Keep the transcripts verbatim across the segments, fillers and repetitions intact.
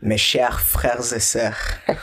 Mes chers frères et sœurs.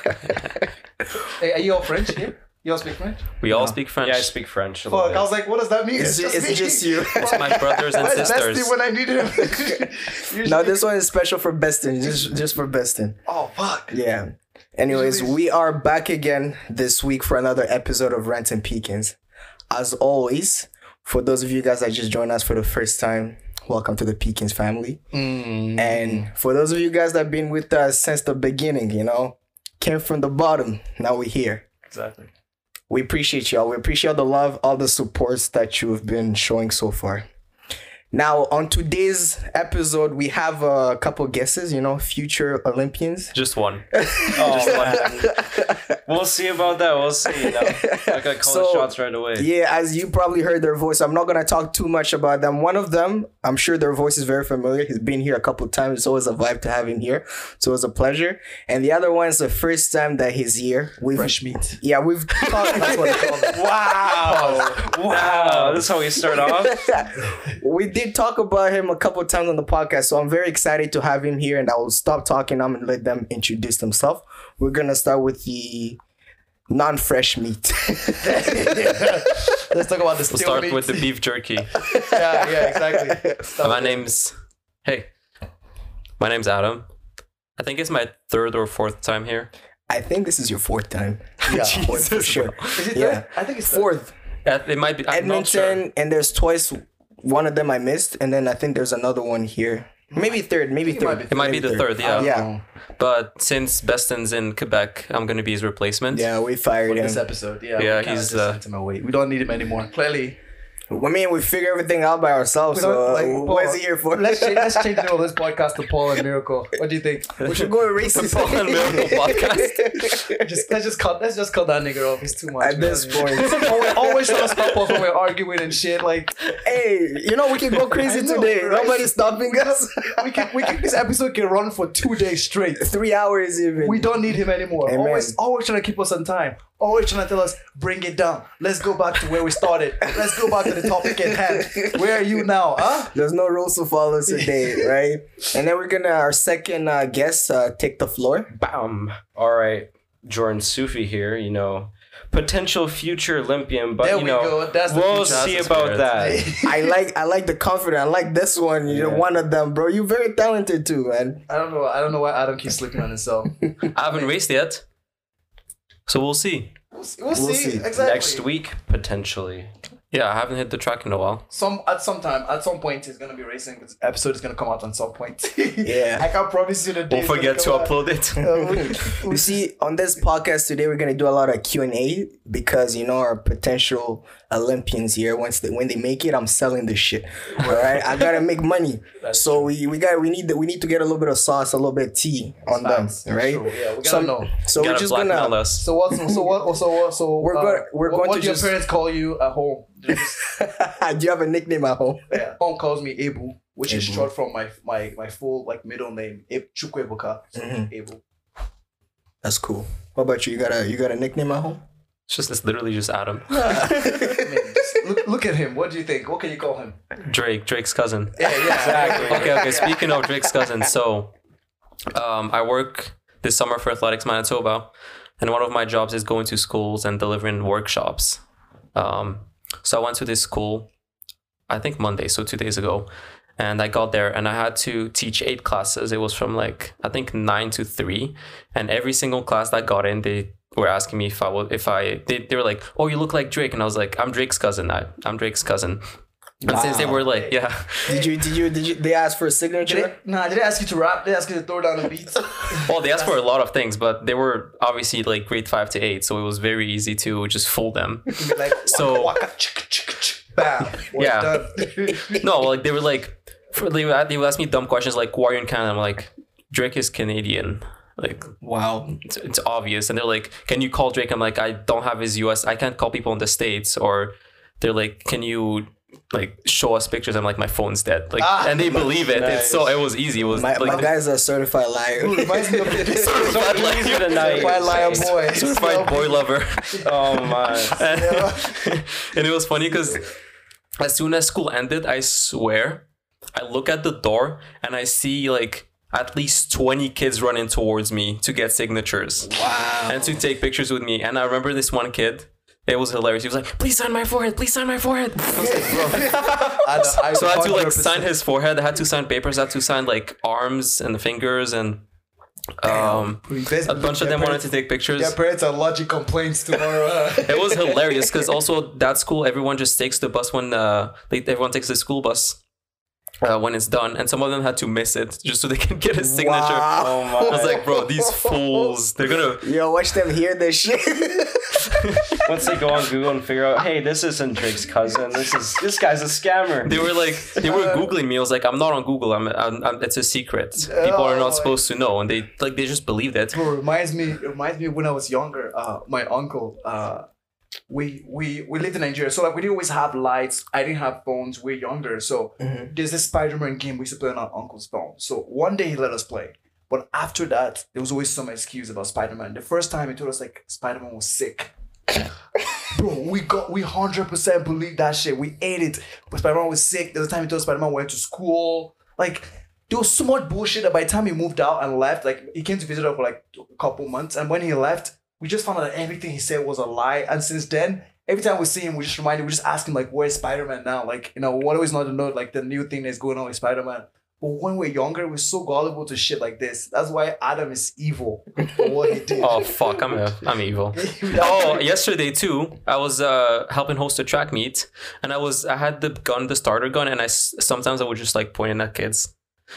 Hey, are you all French here? You all speak French? We all speak French. Yeah, I speak French. A Fuck, little I was like, what does that mean? It's, just it's me. just you. It's my brothers and Where's sisters. Bestie when I needed him? Usually- No, this one is special for Beston. Just, just for Beston. Oh, fuck. Yeah. Anyways, we are back again this week for another episode of Rants and Peekins. As always, for those of you guys that just joined us for the first time, welcome to the Peekins family. Mm. And for those of you guys that have been with us since the beginning, you know, came from the bottom, now we're here. Exactly. We appreciate y'all. We appreciate the love, all the supports that you've been showing so far. Now, on today's episode, we have a couple guesses, you know, future Olympians. Just one. Oh, man. We'll see about that. We'll see. You know? I got calling So, shots right away. Yeah, as you probably heard their voice, I'm not going to talk too much about them. One of them, I'm sure their voice is very familiar. He's been here a couple of times. It's always a vibe to have him here. So it's a pleasure. And the other one is the first time that he's here. We've, Fresh meat. Yeah, we've talked. That's what they call it. Wow. Wow. This is how we start off. We did talk about him a couple of times on the podcast, so I'm very excited to have him here, and I will stop talking. I'm going to let them introduce themselves. We're going to start with the non-fresh meat. Let's talk about the We'll steel start meat. with the beef jerky. Yeah, yeah, exactly. Start My with- name's... Hey. My name's Adam. I think it's my third or fourth time here. I think this is your fourth time. Yeah. Fourth for sure. Is it Yeah. third? I think it's Fourth. Uh, It might be... I'm not sure. Edmonton, and there's twice. One of them I missed, and then I think there's another one here. Maybe third, maybe It might third. be It might be Maybe the third, I yeah. don't Yeah. know. But since Beston's in Quebec, I'm going to be his replacement. Yeah, we fired For him. this episode, yeah. Yeah, we kinda he's, just uh, sent him away. We don't need him anymore. Clearly. I mean, we figure everything out by ourselves, We so don't- uh, like, what is Paul, he here for? Let's change, let's change the name of this podcast to Paul and Miracle. What do you think? We should go with racist. Paul and Miracle podcast. Just let's just cut let's just cut that nigga off. He's too much. At this man. point. always, always trying to stop us when we're arguing and shit. Like Hey, you know, we can go crazy I know, today. right? Nobody's stopping us. we can we can this episode can run for two days straight. Three hours even. We don't need him anymore. Amen. Always always trying to keep us on time. Always trying to tell us, bring it down. Let's go back to where we started. Let's go back to the topic at hand. Where are you now, huh? There's no rules to follow today, right? And then we're gonna, our second uh, guest, uh, take the floor. Bam. All right. Jordan Sufi here, you know, potential future Olympian, but There you we know, go. That's the we'll future. see That's the about spirit. that. I like, I like the confidence. I like this one. You're Yeah. one of them, bro. You're very talented too, man. I don't know. I don't know why Adam keeps sleeping on himself. I haven't raced yet. So we'll see. We'll see. We'll We'll see. see. Exactly. Next week, potentially. Yeah, I haven't hit the track in a while. Some at some time, at some point, he's gonna be racing. This episode is gonna come out on some point. Yeah. I can promise you the day. Don't forget to upload it. You see, on this podcast today, we're gonna do a lot of Q and A because you know our potential Olympians here. Once they when they make it, I'm selling this shit. All right, I gotta make money. so we we got we need the, we need to get a little bit of sauce, a little bit of tea on them, right? True. Yeah, we gotta So, know. so we're Gotta just blackmail gonna. us. So what? So what? So what? So We're uh, gonna- we're what, going what to do your just- parents call you at home? Just- Do you have a nickname at home? yeah. Mom calls me Abu, which is Abu. short from my my my full like middle name, Ab- Chukwuebuka. So Mhm. Abu. That's cool. What about you? You got a you got a nickname at home? It's just it's literally just Adam. I mean, just look, look at him. What do you think? What can you call him? Drake, Drake's cousin. Yeah, yeah, exactly. Okay, okay. Speaking of Drake's cousin, so um, I work this summer for Athletics Manitoba, and one of my jobs is going to schools and delivering workshops. Um, so I went to this school, I think Monday, so two days ago, and I got there and I had to teach eight classes. It was from like I think nine to three, and every single class that got in, they were asking me if I would, if I, they, they were like, "Oh, you look like Drake," and I was like, "I'm Drake's cousin. I, I'm Drake's cousin." And since they Wow. were like, yeah. Did you did you did you? They asked for a Did signature. they, nah, did they ask you to rap? Did they ask you to throw down the beats? Well, they asked for a lot of things, but they were obviously like grade five to eight, so it was very easy to just fool them. You'd be like, So- waka, waka, chicka, chicka, chicka, bam. Work Yeah. done. No, like they were like, for, they, would, they would ask me dumb questions like, "Why are you in Canada?" I'm like, "Drake is Canadian." Like Wow. it's, it's obvious, and they're like, "Can you call Drake?" I'm like, "I don't have his U S. I can't call people in the States." Or they're like, "Can you like show us pictures?" I'm like, "My phone's dead." Like, Ah, and they believe it. It's so it was easy. It was My, like my guy's a certified liar. Ooh, reminds me of this. certified, like, Certified liar boy. certified boy lover. Oh my. and, and it was funny because as soon as school ended, I swear, I look at the door and I see like at least twenty kids running towards me to get signatures. Wow. And to take pictures with me. And I remember this one kid. It was hilarious. He was like, please sign my forehead. Please sign my forehead. I was like, bro. I, I, So I had to like one hundred percent sign his forehead. I had to sign papers. I had to sign like arms and fingers and um a bunch of them wanted to take pictures. Your parents are lodging complaints tomorrow. It was hilarious because also that school, everyone just takes the bus when uh like everyone takes the school bus uh, when it's done, and some of them had to miss it just so they can get a signature. Wow. Oh my. I was like, bro, these fools, they're gonna. Yo, watch them hear this shit. Once they go on Google and figure out, hey, this isn't Drake's cousin. This is this guy's a scammer. They were like, they were googling me. I was like, I'm not on Google. I'm, I'm, I'm it's a secret. People are not supposed to know, and they like they just believed it. Bro, reminds me it reminds me when I was younger, uh my uncle, uh we we we lived in Nigeria, so like we didn't always have lights. I didn't have phones. We're younger, so Mhm. there's this Spider-Man game we used to play on our uncle's phone. So one day he let us play, but after that there was always some excuse about Spider-Man. The first time he told us like Spider-Man was sick. Bro, we got we hundred percent believed that shit. We ate it. But Spider-Man was sick. There was a time he told Spider-Man went to school. Like there was so much bullshit that by the time he moved out and left, like he came to visit us for like a couple months, and when he left, we just found out that everything he said was a lie. And since then, every time we see him, we just remind him, we just ask him like, where's Spider-Man now? Like, you know, what always not to know like the new thing that's going on with Spider-Man. But when we're younger, we're so gullible to shit like this. That's why Adam is evil for what he did. Oh fuck, I'm a, I'm evil. Oh, yesterday too, I was uh helping host a track meet, and I was I had the gun, the starter gun, and I s- sometimes I would just like point it at kids.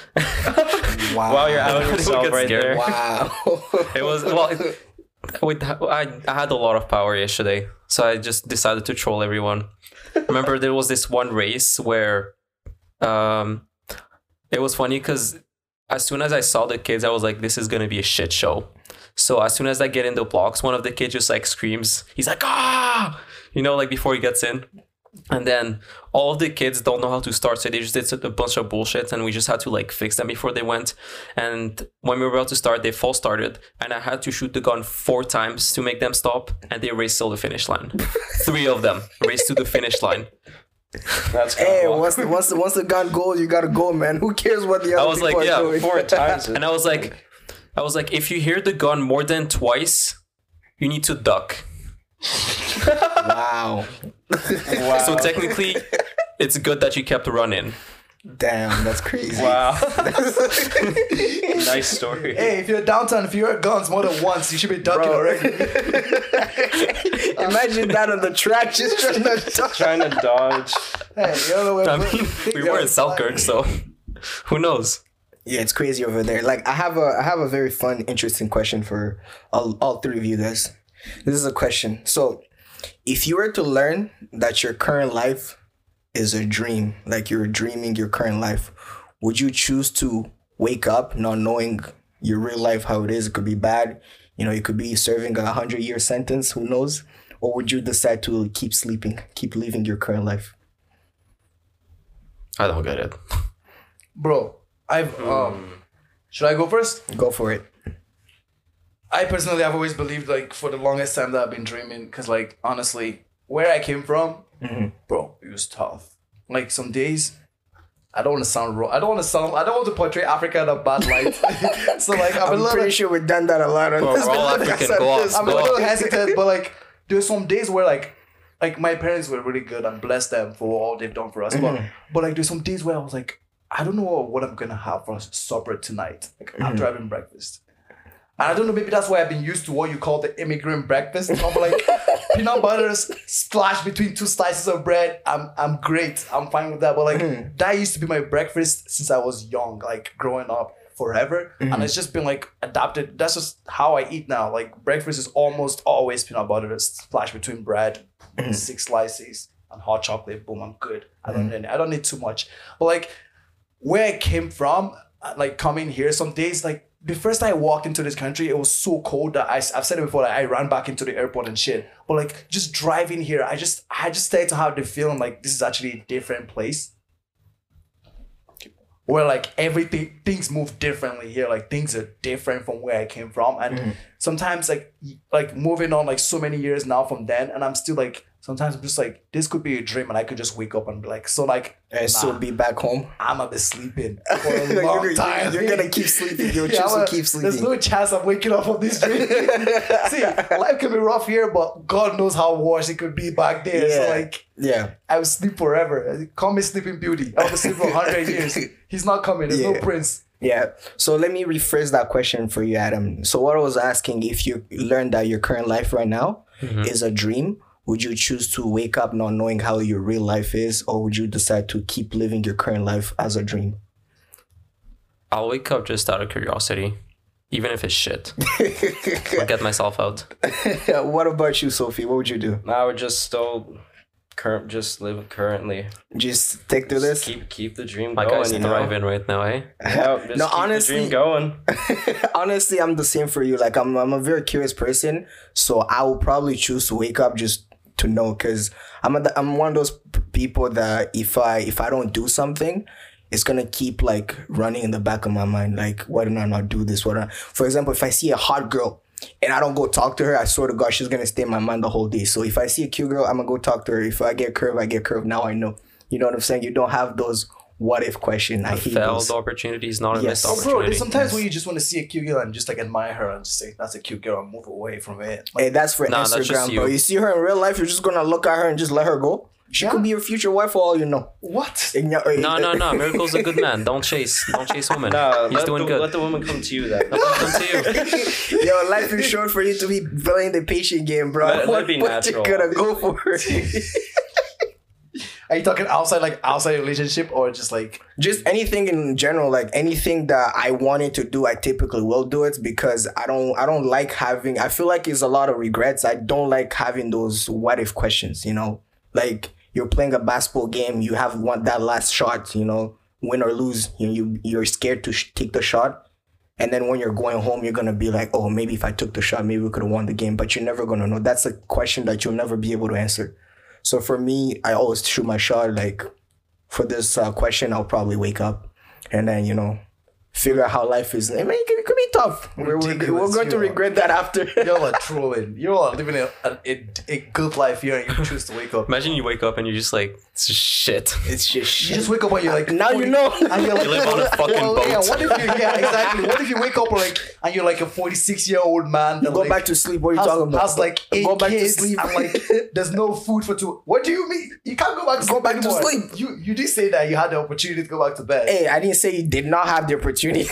Wow. Wow, you're out They of would yourself get right scared. there. Wow. It was well. It, with I I had a lot of power yesterday, so I just decided to troll everyone. Remember, there was this one race where, um, it was funny because as soon as I saw the kids, I was like, "This is gonna be a shit show." So as soon as I get in the blocks, one of the kids just like screams. He's like, "Ah!" You know, like before he gets in. And then all of the kids don't know how to start, so they just did a bunch of bullshit, and we just had to like fix them before they went. And when we were about to start, they false started, and I had to shoot the gun four times to make them stop, and they raced till the finish line. Three of them raced to the finish line. That's Hey, kind of once the, once the, once the gun goes, you gotta go, man. Who cares what the I other was people like, are yeah, doing? four times. And I was like, I was like, if you hear the gun more than twice, you need to duck. Wow. Wow. So technically, it's good that you kept running. Damn, that's crazy. Wow. Nice story. Hey, if you're downtown, if you heard guns more than once, you should be ducking Bro. already. Imagine that on the track, just trying to talk. Trying to dodge. Hey, you don't know where I mean, we were in Selkirk, so who knows? Yeah, it's crazy over there. Like, I have a I have a very fun, interesting question for all, all three of you guys. This is a question. So, if you were to learn that your current life is a dream, like you're dreaming your current life, would you choose to wake up not knowing your real life, how it is? It could be bad. You know, you could be serving a hundred year sentence, who knows? Or would you decide to keep sleeping, keep living your current life? I don't get it. Bro, I've um should I go first? Go for it. I personally have always believed like for the longest time that I've been dreaming, because like honestly, where I came from, bro, it was tough. Like some days I don't want to sound wrong. I don't want to sound. I don't want to portray Africa in a bad light. So like I'm, a I'm little, pretty sure we've done that a lot on Bro, this we're all podcast. African. Go off. I'm a Go little off. hesitant, but like there's some days where like like my parents were really good and bless them for all they've done for us. But but like there's some days where I was like, I don't know what I'm gonna have for supper tonight. Like after having breakfast. And I don't know, maybe that's why I've been used to what you call the immigrant breakfast. I'm like peanut butter splashed between two slices of bread. I'm I'm great. I'm fine with that. But like that used to be my breakfast since I was young, like growing up forever. And it's just been like adapted. That's just how I eat now. Like breakfast is almost always peanut butter splashed between bread, six slices, and hot chocolate. Boom, I'm good. I don't need I don't need too much. But like where I came from, like coming here, some days like the first time I walked into this country, it was so cold that I, I've said it before, like I ran back into the airport and shit. But like just driving here, I just I just started to have the feeling like this is actually a different place. Where like everything, things move differently here. Like things are different from where I came from. And sometimes like like moving on like so many years now from then, and I'm still like sometimes I'm just like, this could be a dream, and I could just wake up and be like, so like, And still nah, be back home. I'm gonna be sleeping for a long you're, time. you're gonna keep sleeping. You'll Yeah, choose I'm to a- keep sleeping. There's no chance I'm waking up from this dream. See, life can be rough here, but God knows how worse it could be back there. Yeah. So like, yeah. I will sleep forever. Call me Sleeping Beauty. I will sleep for a hundred years. He's not coming. There's no Yeah. prince. Yeah. So let me rephrase that question for you, Adam. So what I was asking, if you learned that your current life right now Mhm. is a dream, would you choose to wake up not knowing how your real life is, or would you decide to keep living your current life as a dream? I'll wake up just out of curiosity, even if it's shit. I'll get myself out. What about you, Sophie? What would you do? I would just still current just live currently. Just stick to Just this? keep keep the dream My going. guy's You know? thriving right now, eh? Yeah, just No, keep honestly- the dream going. Honestly, I'm the same for you. Like, I'm, I'm a very curious person, so I will probably choose to wake up just to know, because I'm a, I'm one of those p- people that if I if I don't do something, it's gonna keep like running in the back of my mind. Like, why did I not do this? What? I, for example, if I see a hot girl and I don't go talk to her, I swear to God, she's gonna stay in my mind the whole day. So if I see a cute girl, I'm gonna go talk to her. If I get curved, I get curved. Now I know. You know what I'm saying? You don't have those what if question. I A hate failed those. opportunity is not a Yes. missed Oh, Oh, bro, opportunity. there's sometimes Yes. when you just want to see a cute girl and just like admire her and just say, that's a cute girl, and move away from it. Like, Hey, that's for Nah, that's just Instagram, bro. you. You see her in real life, you're just gonna look at her and just let her go. She Yeah. could be your future wife for all you know. what? In your- No, no, no. Miracle's a good man. Don't chase. Don't chase women. No, He's let doing the, good. let the woman come to you then. Let him come to you. Yo, life is short for you to be playing the patient game, bro. Let- let what it be what natural. you gonna go for? Are you talking outside, like outside relationship, or just like, Just anything in general, like anything that I wanted to do, I typically will do it because I don't I don't like having I feel like it's a lot of regrets. I don't like having those what if questions, you know? Like you're playing a basketball game, you have one that last shot, you know, win or lose, you you you're scared to sh- take the shot. And then when you're going home, you're gonna be like, oh, maybe if I took the shot, maybe we could have won the game. But you're never gonna know. That's a question that you'll never be able to answer. So for me, I always shoot my shot. Like for this uh, question, I'll probably wake up and then, you know, figure out how life is. I mean, it could, it could be tough. We're, we're, Ridiculous, we're going to you are. regret that after. y'all are trolling. Y'all are living a, a, a, a good life here and you choose to wake up. Imagine you wake up and you're just like, it's just shit. It's just You shit. just wake up and you're like, Now you know. And you're like, You live on a fucking well, boat. Yeah, what if you, yeah, exactly. What if you wake up like, and you're like a forty-six year old man that Go like, back to sleep. What are you has, talking about? has like eight Go back to kids sleep. and like there's no food for two. What do you mean? You can't go back to Go sleep back to anymore. sleep. You you did say that you had the opportunity to go back to bed. Hey, I didn't say you did not have the opportunity.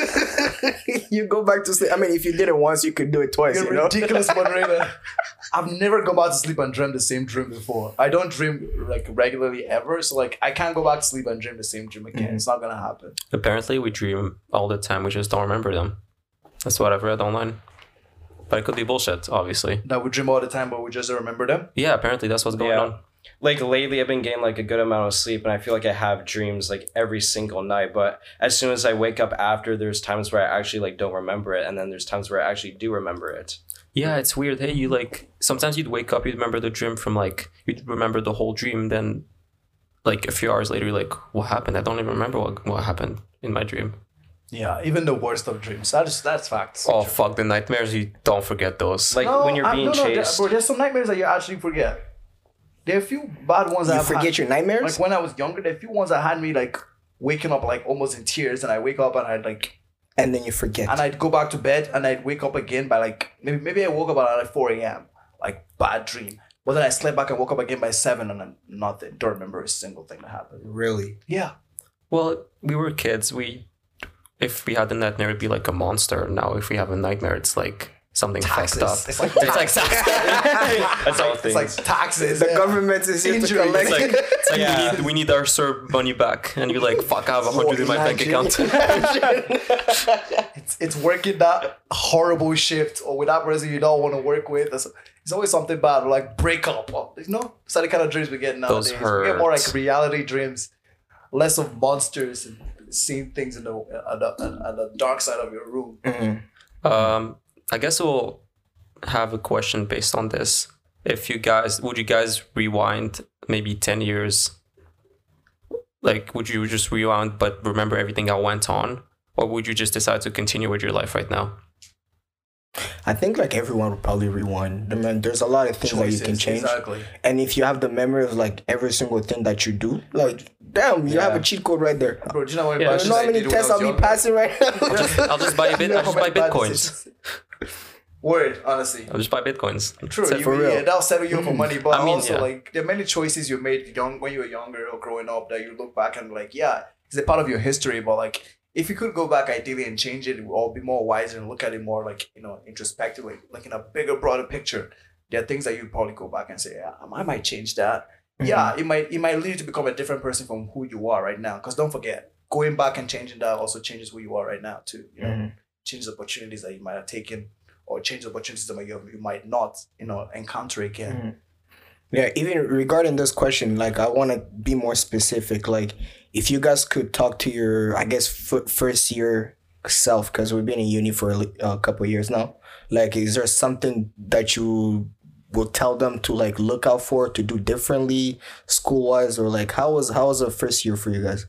You go back to sleep. I mean, if you did it once, you could do it twice. You're You know? ridiculous, moderator. I've never gone back to sleep and dreamed the same dream before. I don't dream like regularly ever, so like I can't go back to sleep and dream the same dream again. Mm-hmm. It's not gonna happen. Apparently, we dream all the time. We just don't remember them. That's what I've read online. But it could be bullshit, obviously. That we dream all the time, but we just don't remember them. Yeah, apparently that's what's going Yeah. on. Like lately, I've been getting like a good amount of sleep, and I feel like I have dreams like every single night. But as soon as I wake up after, there's times where I actually like don't remember it, and then there's times where I actually do remember it. Yeah, it's weird. Hey, you like sometimes you'd wake up, you'd remember the dream from like you'd remember the whole dream. Then, like a few hours later, you're like, "What happened? I don't even remember what what happened in my dream." Yeah, even the worst of dreams. That's that's facts. Oh fuck, the nightmares! You don't forget those. Like No, when you're I- being no, no, there- chased. bro, there's some nightmares that you actually forget. There are a few bad ones that You I've forget had. your nightmares? Like when I was younger, there are a few ones that had me like waking up like almost in tears, and I wake up and I'd like And then you forget. and I'd go back to bed and I'd wake up again by like maybe maybe I woke up at like four a.m. like bad dream. But then I slept back and woke up again by seven and then nothing. Don't remember a single thing that happened. Really? Yeah. Well, we were kids. We, if we had a nightmare, it'd be like a monster. Now, if we have a nightmare, it's like something Taxes. fucked up. It's like It's like That's all It's things. like taxes. The yeah. government is here to Injuries. collect. It's like, it's like Yeah. we need we need our S E R B money back, and you're like, fuck, I have a hundred in my bank Imagine. account. it's it's working that horrible shift or with that person you don't want to work with. It's, it's always something bad, or like breakup. Or, you know, it's the kind of dreams we get nowadays. Those We get more hurt. like reality dreams, less of monsters and seeing things in the at the, at the dark side of your room. Mhm. Um, I guess we'll have a question based on this. If you guys, would you guys rewind maybe ten years? Like, would you just rewind but remember everything that went on? Or would you just decide to continue with your life right now? I think like everyone would probably rewind. I mean, there's a lot of things Choices, that you can change. exactly. And if you have the memory of like every single thing that you do, like damn, you have Yeah. a cheat code right there. Bro, do you know what Yeah, yeah, You know how many tests I'll be passing right now? I'll just buy a bit. I'll just buy bitcoins. Word, honestly. I'll just buy bitcoins. True, That's it. you, for real. yeah, that'll settle you up for money. But I mean, also, yeah. like, there are many choices you made young when you were younger or growing up that you look back and like, yeah, it's a part of your history. But like, if you could go back ideally and change it, or be more wiser and look at it more like, you know, introspectively, like in a bigger, broader picture, there are things that you'd probably go back and say, yeah, I might change that. Yeah, it might it might lead you to become a different person from who you are right now. Because don't forget, going back and changing that also changes who you are right now too. You know, Mhm. changes opportunities that you might have taken, or change opportunities that you, you might not, you know, encounter again. Yeah, even regarding this question, like I want to be more specific. Like, if you guys could talk to your, I guess, f- first year self, because we've been in uni for a, li- a couple of years now. Like, is there something that you will tell them to like look out for, to do differently, school wise, or like how was how was the first year for you guys?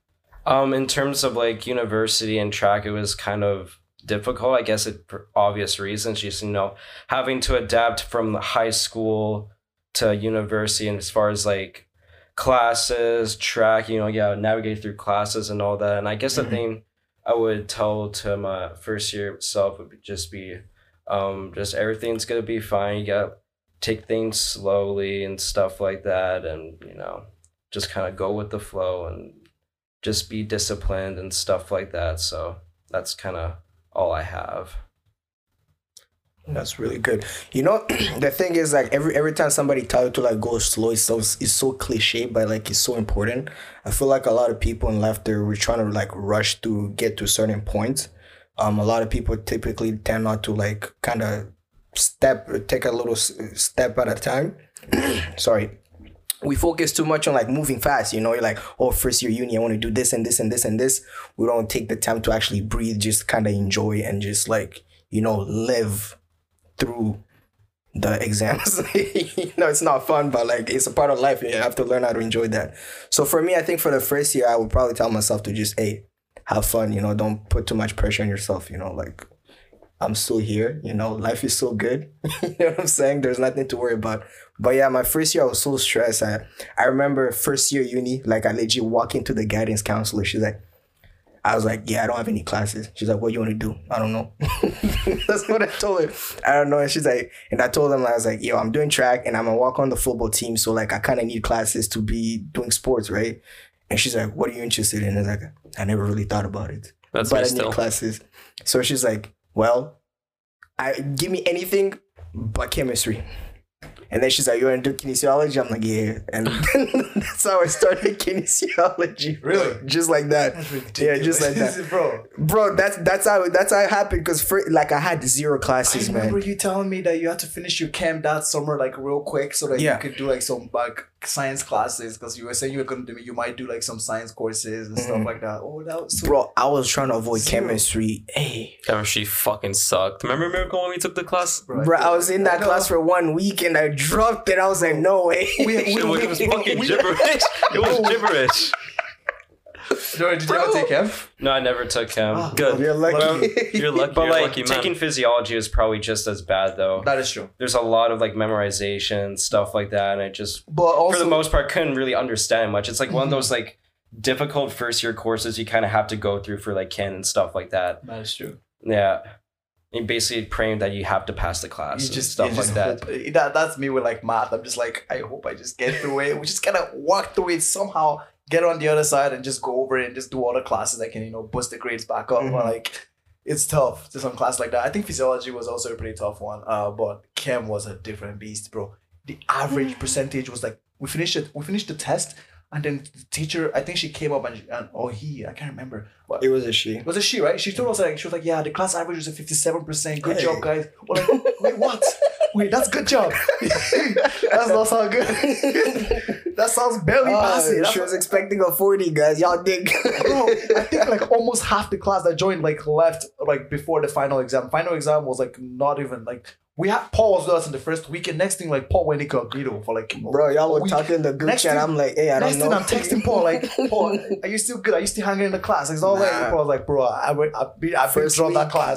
Um, in terms of like university and track, it was kind of difficult, I guess, it, for obvious reasons. Just, you know, having to adapt from the high school to university, and as far as like classes, track, you know, yeah, navigate through classes and all that. And I guess Mhm. the thing I would tell to my first year self would be just be, um, just everything's gonna be fine. You gotta take things slowly and stuff like that, and you know, just kind of go with the flow and just be disciplined and stuff like that. So that's kind of all I have. That's really good. You know, the thing is like every every time somebody tells you to like go slow, it's so it's so cliche, but like it's so important. I feel like a lot of people in life they're we're trying to like rush to get to certain points. Um, a lot of people typically tend not to like kind of step take a little s- step at a time. Sorry. We focus too much on like moving fast, you know, you're like, oh, first year uni, I want to do this and this and this and this. We don't take the time to actually breathe, just kind of enjoy and just like, you know, live through the exams. You know, it's not fun, but like it's a part of life. You have to learn how to enjoy that. So for me, I think for the first year, I would probably tell myself to just, hey, have fun, you know, don't put too much pressure on yourself, you know, like I'm still here, you know, life is so good. You know what I'm saying? There's nothing to worry about. But yeah, my first year I was so stressed. I, I remember first year uni, like I legit walk into the guidance counselor. She's like, I was like, yeah, I don't have any classes. She's like, what do you want to do? I don't know. That's what I told her. I don't know. And she's like, and I told them, I was like, yo, I'm doing track and I'm gonna walk on the football team. So like, I kind of need classes to be doing sports, right? And she's like, what are you interested in? And I was like, I never really thought about it. That's but me I still. need classes. So she's like, well, I give me anything but chemistry. And then she's like, you want to do kinesiology? I'm like, yeah. And that's how I started kinesiology. Really? Just like that. Yeah, just like that. Bro. Bro, that's that's how that's how it happened. Because like I had zero I classes, remember man. you telling me that you had to finish your camp that summer like real quick so that Yeah. you could do like some like science classes, because you were saying you were gonna do you might do like some science courses and stuff like that. Oh, that was so Bro, I was trying to avoid Zero. chemistry. Hey, Chemistry fucking sucked. Remember Miracle when we took the class? Bro, bro, I was in that know. class for one week and I dropped it. I was like, no way. We- we- It was, it was we- fucking we- gibberish. It was gibberish. Did you ever take chem? No, I never took chem. Ah. Good. You're lucky. You're lucky. But You're like lucky man. taking physiology is probably just as bad though. That is true. There's a lot of like memorization stuff like that, and I just But also for the most part couldn't really understand much. It's like one of those like difficult first year courses you kind of have to go through for like Ken and stuff like that. that is true. Yeah, and basically praying that you have to pass the class You and just stuff you like just that. hope- that. That's me with like math. I'm just like, I hope I just get through it. We just kind of walk through it somehow, get on the other side, and just go over it and just do all the classes that can, you know, boost the grades back up. Mhm. But like, it's tough to some class like that. I think physiology was also a pretty tough one. Uh, but chem was a different beast, bro. The average percentage was like we finished it. We finished the test, and then the teacher, I think she came up and, and or he, I can't remember. But It was a she. was it she, right? She told us like she was like, yeah, the class average was a fifty-seven percent. Good Hey. job, guys. We're like, wait, what? Wait, that's good job. That's not so good. That sounds barely Oh, passing. That's she was expecting a forty, guys. Y'all dig. Bro, I think like almost half the class that joined like left like before the final exam. Final exam was like not even like we had Paul was with us in the first week, and next thing like Paul went incognito for like Bro, y'all a were week. talking in the group Next chat. thing- I'm like, hey, I don't Next know. thing I'm texting Paul like, Paul, are you still good? Are you still hanging in the class? Like, it's all Nah. like Paul was like, bro, I I, I, I, I First dropped that week. class.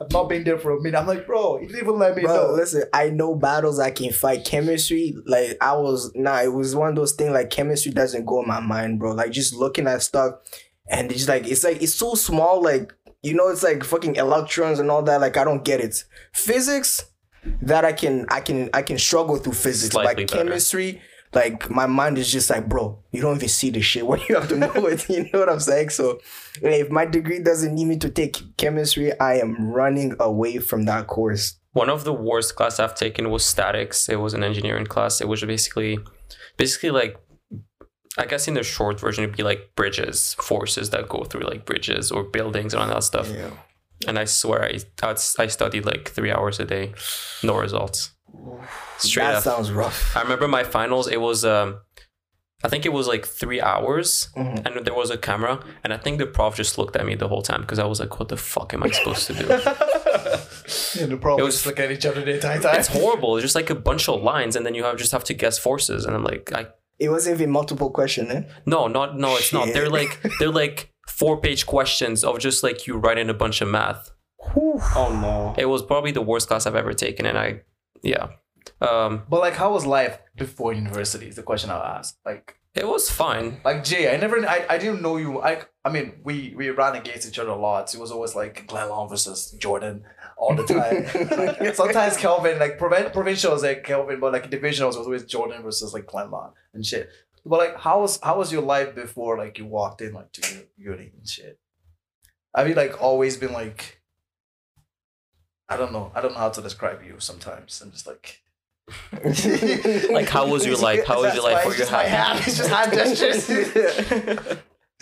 I've not been there for a minute. I'm like, bro, you didn't even let me Bro, know. listen, I know battles I can fight. Chemistry, like I was nah, it was one of those things like chemistry doesn't go in my mind, bro. Like just looking at stuff and it's like it's like it's so small, like you know, it's like fucking electrons and all that. Like I don't get it. Physics, that I can I can I can struggle through physics. Slightly Like better. chemistry, like my mind is just like, bro, you don't even see the shit when you have to know it. You know what I'm saying? So if my degree doesn't need me to take chemistry, I am running away from that course. One of the worst class I've taken was statics. It was an engineering class. It was basically, basically like, I guess in the short version, it'd be like bridges, forces that go through like bridges or buildings and all that stuff. Yeah. And I swear I I I studied like three hours a day, no results. Straight That up. sounds rough. I remember my finals. It was um, I think it was like three hours, Mhm. and there was a camera, and I think the prof just looked at me the whole time because I was like, "What the fuck am I supposed to do?" Yeah, the problem It was- is look at each other the entire time. It's horrible. It's just like a bunch of lines, and then you have just have to guess forces, and I'm like, I It wasn't even multiple question, eh? no, not no, it's not. Shit. They're like they're like four page questions of just like you writing a bunch of math. Oh no. It was probably the worst class I've ever taken, and I, yeah, um, But like, how was life before university? Is the question I'll ask. Like, it was fine. like Jay, I never, I, I didn't know you. I, I mean, we we ran against each other a lot. It was always like Glenn Long versus Jordan all the time. Like, sometimes Kelvin, like proven, provincials like Kelvin, but like divisionals was always Jordan versus like Glenn Long and shit. But like, how was how was your life before like you walked in like to uni and shit? Have you like always been like? I don't know. I don't know how to describe you sometimes. I'm just like. Like, how was your life? How was your life? That's why Were it's you just my happy? hand. It's just hand gestures.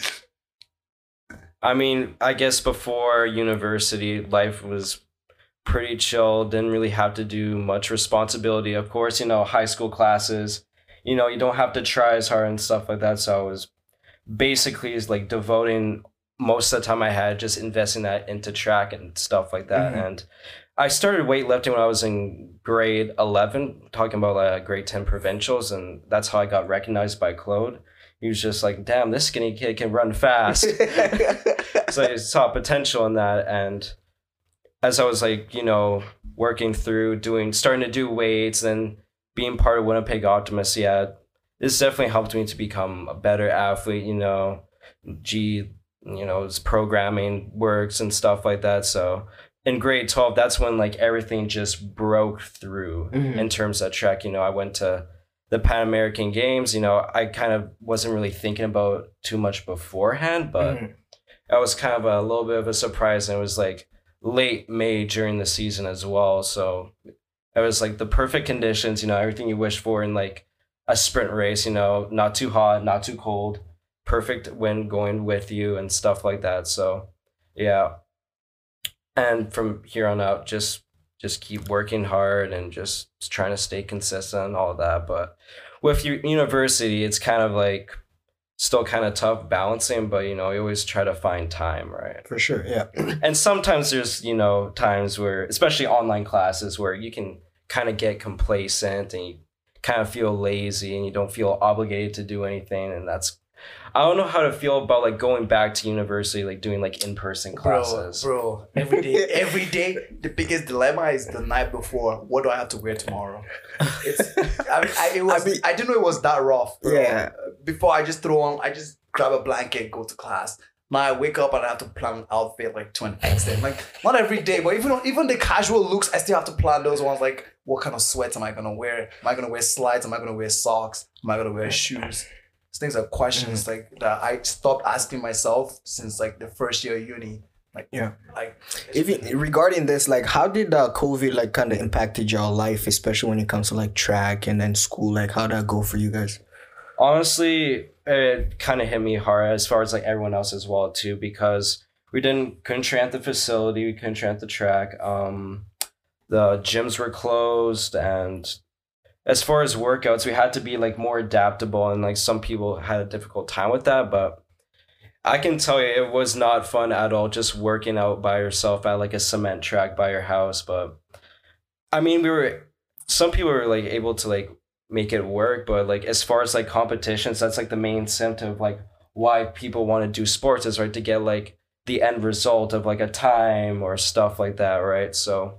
I mean, I guess before university, life was pretty chill. Didn't really have to do much responsibility. Of course, you know, high school classes, you know, you don't have to try as hard and stuff like that. So I was basically is like devoting most of the time I had just investing that into track and stuff like that. Mhm. And I started weightlifting when I was in grade eleven, talking about uh, grade ten provincials. And that's how I got recognized by Claude. He was just like, damn, this skinny kid can run fast. So I saw potential in that. And as I was like, you know, working through doing, starting to do weights and being part of Winnipeg Optimus, yeah, this definitely helped me to become a better athlete, you know, G, you know, it's programming works and stuff like that. So in grade twelve, that's when like everything just broke through Mhm. in terms of track. You know, I went to the Pan American Games, you know, I kind of wasn't really thinking about too much beforehand, but Mhm. that was kind of a little bit of a surprise. And it was like late May during the season as well. So it was like the perfect conditions, you know, everything you wish for in like a sprint race, you know, not too hot, not too cold, perfect wind going with you and stuff like that. So yeah. And from here on out, just just keep working hard and just trying to stay consistent and all that. But with your university, it's kind of like still kind of tough balancing, but you know, you always try to find time, right? For sure, yeah. And sometimes there's, you know, times where, especially online classes, where you can kind of get complacent and you kind of feel lazy and you don't feel obligated to do anything. And that's, I don't know how to feel about like going back to university, like doing like in-person classes. Bro, bro, every day, every day, the biggest dilemma is the night before. What do I have to wear tomorrow? It's, I, mean, I, it was, I, I mean- didn't know it was that rough. Bro. Yeah. Before I just throw on, I just grab a blanket, go to class. Now I wake up and I have to plan an outfit like to an extent. Like not every day, but even even the casual looks, I still have to plan those ones. Like what kind of sweats am I gonna wear? Am I gonna wear slides? Am I gonna wear socks? Am I gonna wear shoes? These things are questions like that I stopped asking myself since like the first year of uni. Like Yeah. like Even regarding this, like, how did uh, COVID like kind of impacted your life, especially when it comes to like track and then school? Like, how'd that go for you guys? Honestly, it kind of hit me hard as far as like everyone else as well too, because we didn't couldn't train at the facility, we couldn't train at the track. Um, the gyms were closed, and as far as workouts, we had to be like more adaptable, and like some people had a difficult time with that. But I can tell you, it was not fun at all just working out by yourself at like a cement track by your house. But I mean, we were some people were like able to like make it work, but like as far as like competitions, that's like the main symptom of like why people want to do sports is right to get like the end result of like a time or stuff like that, right? So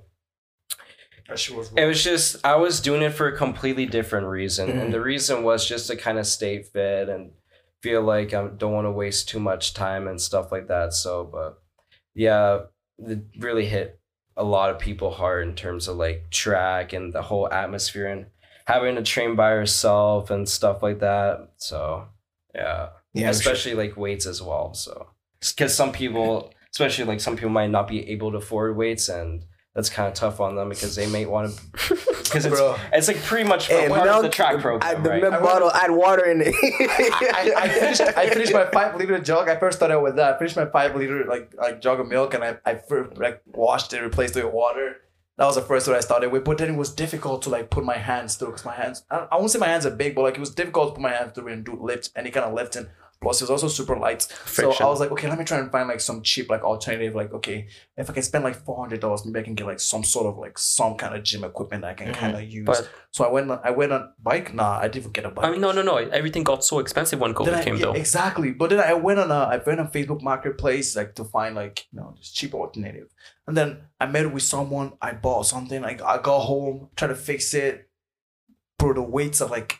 That shit was it was just I was doing it for a completely different reason, Mhm. and the reason was just to kind of stay fit and feel like I don't want to waste too much time and stuff like that. So, but yeah, it really hit a lot of people hard in terms of like track and the whole atmosphere and having to train by yourself and stuff like that. So yeah, Yeah, especially like weights as well. So because some people, especially like some people might not be able to afford weights, and that's kind of tough on them because they may want to because it's, Bro. it's like pretty much Hey, a part milk, of the track add program, the right? milk bottle, add water in it. I, I, finished, I finished my five liter jug. I first started with that. I finished my five liter like like jug of milk, and I I first, like washed it, replaced it with water. That was the first one I started with. But then it was difficult to like put my hands through because my hands I, I won't say my hands are big, but like it was difficult to put my hands through and do lift any kind of lifting. Plus, it was also super light. Friction. So I was like, okay, let me try and find like some cheap like alternative. Like, okay, if I can spend like four hundred dollars, maybe I can get like some sort of like some kind of gym equipment that I can Mhm. kind of use. But- so I went on, I went on bike. Nah, I didn't get a bike. I mean, no, no, no. Everything got so expensive when COVID Then I- came, yeah, though. exactly. But then I went on a I went on Facebook Marketplace like to find like you know just cheaper alternative. And then I met with someone. I bought something. Like I got home, tried to fix it. Bro, the weights are like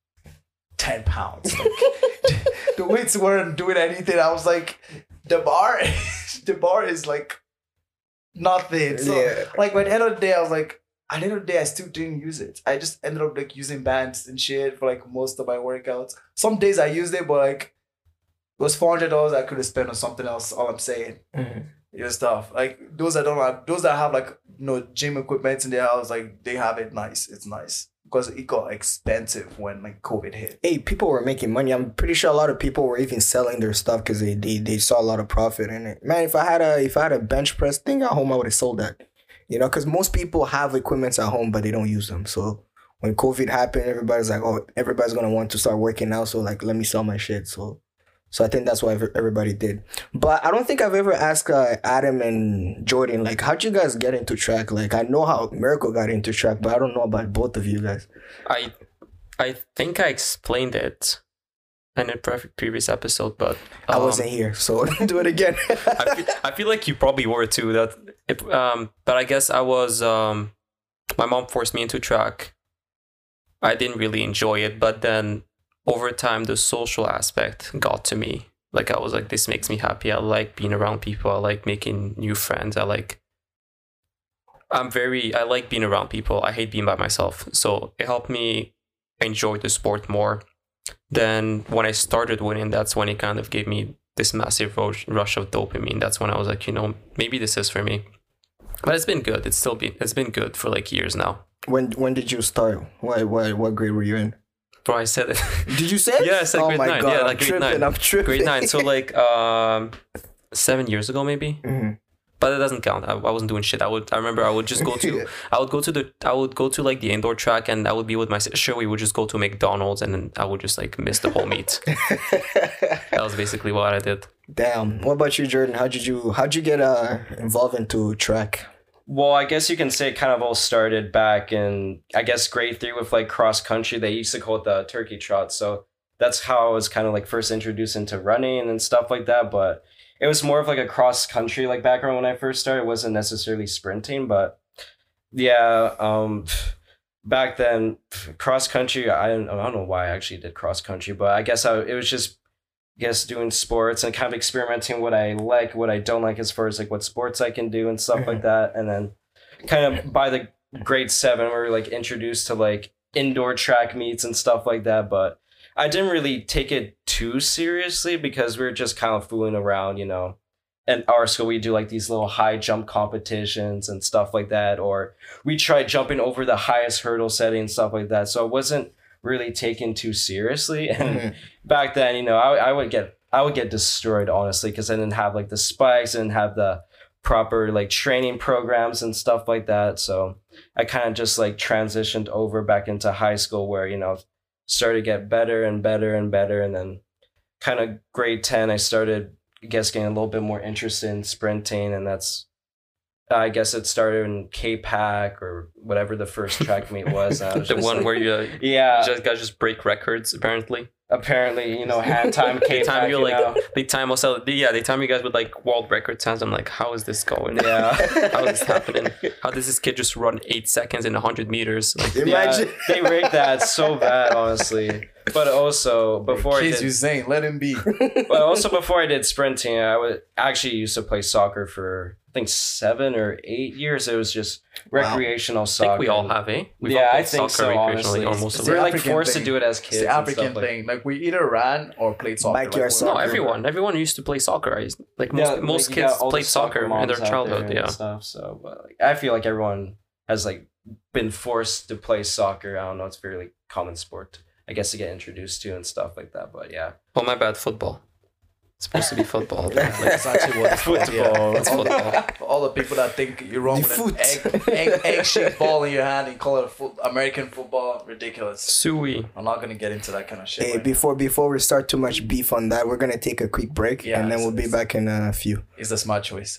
ten pounds. Like, the weights weren't doing anything. I was like, the bar, the bar is like nothing. So Yeah. like by the end of the day, I was like, at the end of the day, I still didn't use it. I just ended up like using bands and shit for like most of my workouts. Some days I used it, but like it was four hundred dollars I could have spent on something else. All I'm saying, Mhm. your stuff like those that don't have those that have like you know gym equipment in their house, like they have it nice. It's nice because it got expensive when like COVID hit. Hey, people were making money. I'm pretty sure a lot of people were even selling their stuff because they, they they saw a lot of profit in it. Man, if I had a if I had a bench press thing at home, I would have sold that. You know, because most people have equipments at home, but they don't use them. So when COVID happened, everybody's like, oh, everybody's gonna want to start working now. So like, let me sell my shit. So. So I think that's why ev- everybody did. But I don't think I've ever asked uh, Adam and Jordan, like, how'd you guys get into track? Like, I know how Miracle got into track, but I don't know about both of you guys. I I think I explained it in a pre- previous episode, but I um, wasn't here, so do it again. I feel, I feel like you probably were too. That, it, um, but I guess I was. Um, my mom forced me into track. I didn't really enjoy it, but then over time, the social aspect got to me. Like I was like, this makes me happy. I like being around people. I like making new friends. I like. I'm very. I like being around people. I hate being by myself. So it helped me enjoy the sport more. Then when I started winning, that's when it kind of gave me this massive rush rush of dopamine. That's when I was like, you know, maybe this is for me. But it's been good. It's still been it's been good for like years now. when when did you start? What what what grade were you in? Bro, I said it. Did you say it? Yeah, I said oh grade my nine. God, Yeah, I'm like grade tripping. nine. I'm tripping. Grade nine. So like um seven years ago maybe. Mhm. But it doesn't count. I, I wasn't doing shit. I would. I remember. I would just go to. Yeah. I would go to the. I would go to like the indoor track, and I would be with my sister. We would just go to McDonald's, and then I would just like miss the whole meet. That was basically what I did. Damn. What about you, Jordan? How did you how did you get uh involved into track? Well, I guess you can say it kind of all started back in, I guess, grade three with like cross country. They used to call it the turkey trot. So that's how I was kind of like first introduced into running and stuff like that. But it was more of like a cross country like background when I first started. It wasn't necessarily sprinting, but yeah, um, back then cross country, I don't, I don't know why I actually did cross country, but I guess I, it was just, I guess doing sports and kind of experimenting what I like, what I don't like as far as like what sports I can do and stuff like that. And then kind of by the grade seven, we were like introduced to like indoor track meets and stuff like that. But I didn't really take it too seriously because we were just kind of fooling around, you know. At our school, we do like these little high jump competitions and stuff like that. Or we tried jumping over the highest hurdle setting and stuff like that. So it wasn't really taken too seriously. And Mhm. back then, you know, I, I would get I would get destroyed, honestly, because I didn't have like the spikes, I didn't have the proper like training programs and stuff like that. So I kind of just like transitioned over back into high school where, you know, started to get better and better and better. And then kind of grade ten, I started, I guess, getting a little bit more interested in sprinting. And that's, I guess it started in K-Pac or whatever the first track meet was. And I was The just one like- where you uh, yeah. just guys just break records apparently. apparently, you know, hand time They came time back, you you like know. they time also yeah they time you guys with like world record times. I'm like, how is this going? Yeah. How is this happening? How does this kid just run eight seconds in a hundred meters? Like, Imagine. Yeah, they rigged that so bad, honestly. But also before I Kids did, Usain, let him be. but also before I did sprinting, I would actually used to play soccer for I think seven or eight years. It was just recreational I soccer. think we all have, eh? We've all yeah, I played think so. recreationally, Honestly, or most of It's we're the it. like African forced thing. to do it as It's kids. the and African stuff like- thing. Like we either ran or played soccer. Backyard like, soccer. No, Soccer. everyone. Everyone used to play soccer. I, like most Yeah, most like, you kids got all the played soccer in their moms out there childhood. and Yeah. stuff. So, but like, I feel like everyone has like been forced to play soccer. I don't know. It's a very like common sport, I guess, to get introduced to and stuff like that. But yeah, Oh my bad, football. It's supposed to be football. but, like, That's actually what it's called. Football. Yeah. It's all, football. The, all the people that think you're wrong The with foot. an egg, egg, egg-shaped ball in your hand and call it a foot, American football, ridiculous. Suey. I'm not gonna get into that kind of shit. Hey, right before before we start too much beef on that, we're gonna take a quick break Yeah, and then it's- we'll be it's- back in a few. now. It's the smart choice.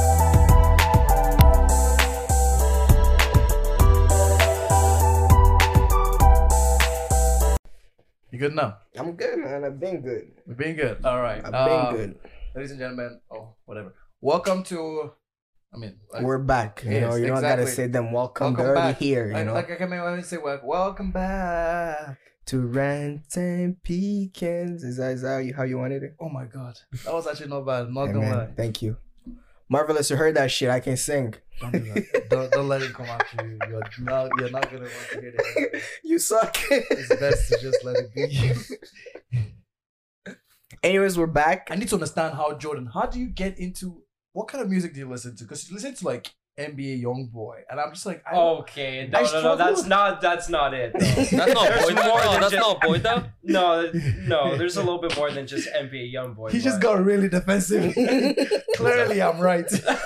You good now? I'm good, man. I've been good. We're being good. All right. I've Um, been good. Ladies and gentlemen, oh whatever. Welcome to. I mean, like, We're back. You Yes, know, you don't gotta exactly. say them welcome. welcome They're already back. here. You like, know, like I can make me say wel- welcome back. to rent and pecans. Is that, is that how you, how you wanted it? Oh my god, that was actually not bad. Not Hey, gonna man, lie. thank you. Marvelous, you heard that shit. I can sing. Don't, do that. don't, don't let it come after you. You're not, you're not gonna want to hear it. You suck. It's best to just let it be. Anyways, we're back. I need to understand how Jordan. How do you get into what kind of music do you listen to? Because you listen to like N B A YoungBoy, and I'm just like, I, okay, I no, no, no, struggle. that's not that's not it. Though. That's not There's Boyd. more No, than that's just- not Boyd though. No, no, there's a little bit more than just N B A YoungBoy. he just but- got really defensive. Clearly, I'm right.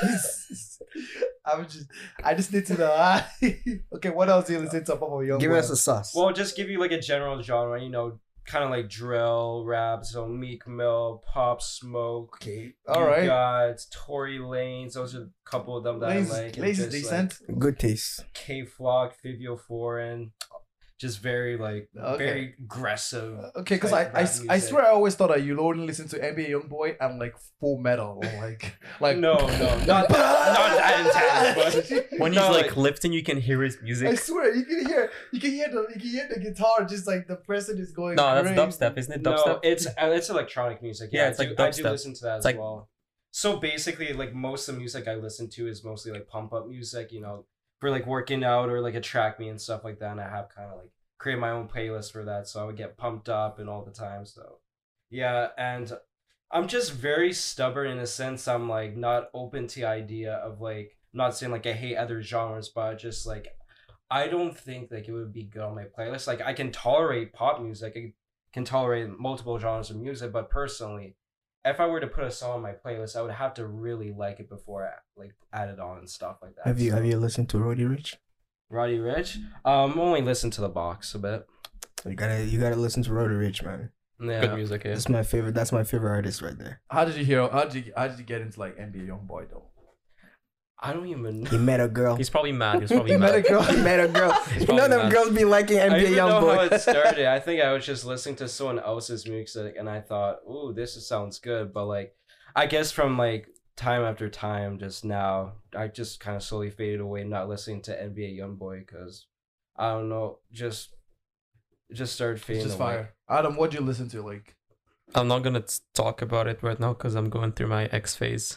I'm just, I just need to know. Okay, what else do you listen to apart from YoungBoy? Give us a sauce. Well, just give you like a general genre, you know, kind of like drill, rap, so Meek Mill, Pop Smoke. Okay, You all right. got Tory Lanez. Those are a couple of them that Lane's, I like. and Lane's is just, decent. Good taste. Like, K Flock, Fivio Foreign. Just very like Okay. very aggressive. Okay, because type I, I, rap I music. swear I always thought that you only listen to N B A YoungBoy and like Full Metal, or like like No, no, not not that intense, but When No, he's like like- lifting, you can hear his I music. swear you can hear you can hear the you can hear the guitar just like the person is going. No, that's crazy. dubstep, isn't it? no, Dubstep. it's uh, it's electronic music. Yeah, Yeah, it's I do, like I do dubstep. listen to that It's as like- well. So basically, like most of the music I listen to is mostly like pump up music, you know, for like working out or like a track me and stuff like that. And I have kind of like create my own playlist for that, so I would get pumped up and all the time. So yeah, and I'm just very stubborn in a sense. I'm like not open to the idea of like I'm not saying like I hate other genres, but just like I don't think like it would be good on my playlist. Like I can tolerate pop music, I can tolerate multiple genres of music, but personally, if I were to put a song on my playlist, I would have to really like it before I like add it on and stuff like that. Have you So, have you listened to Roddy Rich? Roddy Rich? Um, only listen to the box a bit. You gotta you gotta listen to Roddy Rich, man. Yeah. Good music, yeah. That's my favorite. That's my favorite artist right there. How did you hear? How did you how did you get into like N B A YoungBoy though? I don't even. He met a girl. He's probably mad. He's probably He met a mad. girl. He met a girl. You know probably them mad. girls be liking N I B A don't even know how YoungBoy. it started. I think I was just listening to someone else's music and I thought, "Ooh, this is- sounds good." But like, I guess from like time after time, just now, I just kind of slowly faded away, not listening to N B A YoungBoy because I don't know, just just started It's fading just away. fire. Adam, what do you listen to? Like, I'm not gonna t- talk about it right now because I'm going through my X phase.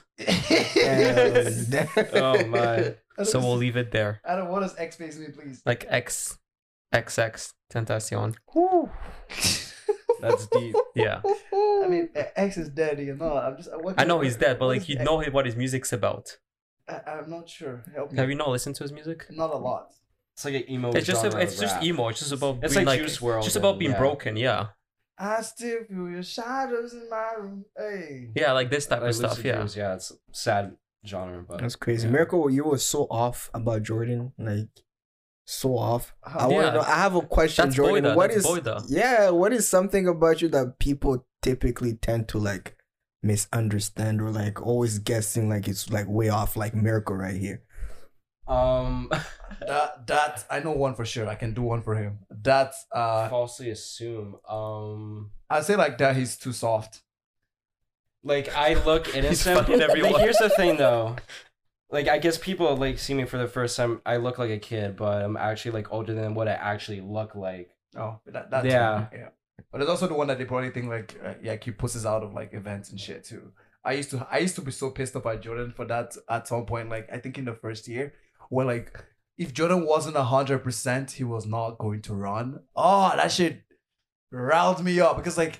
Oh my! So we'll leave it there. Adam, what does X Face mean, please? Like X, X X Tentacion. That's deep. Yeah, I mean, X is dead, you know. I'm just. What I know he's dead, but what like is you X- know what his music's about. I, I'm not sure. Help me. Have you not listened to his music? Not a lot. It's like an emo. It's just genre it's of just rap. emo. It's just about It's being like like Juice world just about and- being yeah. broken. Yeah, I still feel your shadows in my room. Hey. yeah, like this type Like of stuff. Lucid Yeah, Dreams, yeah, it's sad genre, but That's crazy. yeah. Miracle, you were so off about Jordan. Like, so off. I How- want Yeah. to know. I have a question, That's Jordan. Boyda, What that's is? Boyda. Yeah. What is something about you that people typically tend to like misunderstand or like always guessing like it's like way off? Like Miracle right here. um, That that I know one for sure. I can do one for him. that uh falsely assume. Um, I say like that he's too soft. like I look innocent. fucking everyone. Like, here's the thing though. Like I guess people like see me for the first time. I look like a kid, but I'm actually like older than what I actually look like. Oh, that, that Yeah. too, yeah. But there's also the one that they probably think like uh, yeah, he pushes out of like events and shit too. I used to I used to be so pissed off at Jordan for that at some point. Like I think in the first year, where like if Jordan wasn't a hundred percent, he was not going to run. Oh, that shit riled me up because like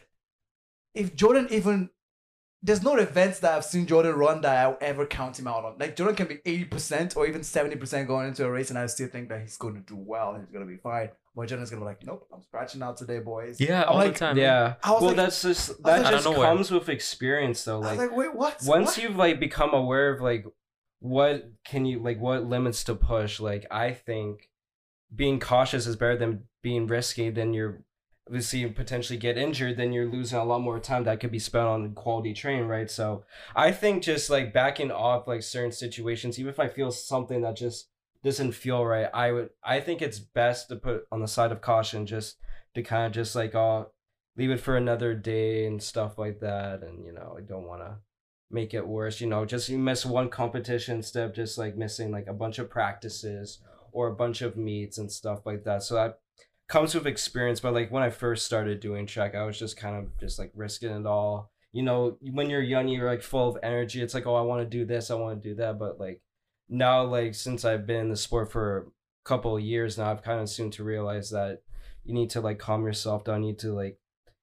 if Jordan even there's no events that I've seen Jordan run that I'll ever count him out on. Like Jordan can be eighty percent or even seventy percent going into a race, and I still think that he's going to do well and he's going to be fine. But Jordan's going to be like, nope, I'm scratching out today, boys. Yeah, I'm all like, the time. Yeah. I was Well, like- that's just I was that like- just Out of nowhere. comes with experience, though. I Like, was like, wait, what? once What? you've like become aware of like what can you like what limits to push, like I think being cautious is better than being risky. Then you're obviously you potentially get injured, then you're losing a lot more time that could be spent on quality training, right? So I think just like backing off like certain situations, even if I feel something that just doesn't feel right, I would I think it's best to put on the side of caution, just to kind of just like oh leave it for another day and stuff like that. And you know, I don't want to make it worse, you know, just you miss one competition instead of just like missing like a bunch of practices or a bunch of meets and stuff like that. So that comes with experience. But like when I first started doing track, I was just kind of just like risking it all. You know, when you're young, you're like full of energy. It's like, oh, I want to do this, I want to do that. But like now, like since I've been in the sport for a couple of years now, I've kind of soon to realize that you need to like calm yourself down. You need to like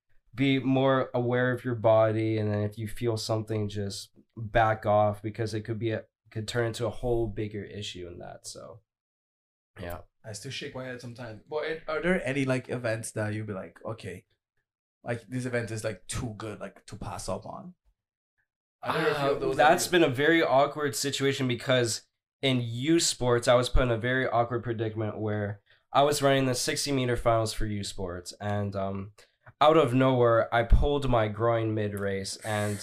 be more aware of your body, and then if you feel something, just back off, because it could be a could turn into a whole bigger issue in that. So yeah. I still shake my head sometimes. But it- are there any like events that you'll be like, okay, like this event is like too good, like to pass up on? Are there a few of Uh, those that that's you- been a very awkward situation, because in U Sports, I was put in a very awkward predicament where I was running the sixty meter finals for U Sports, and um, out of nowhere, I pulled my groin mid race, and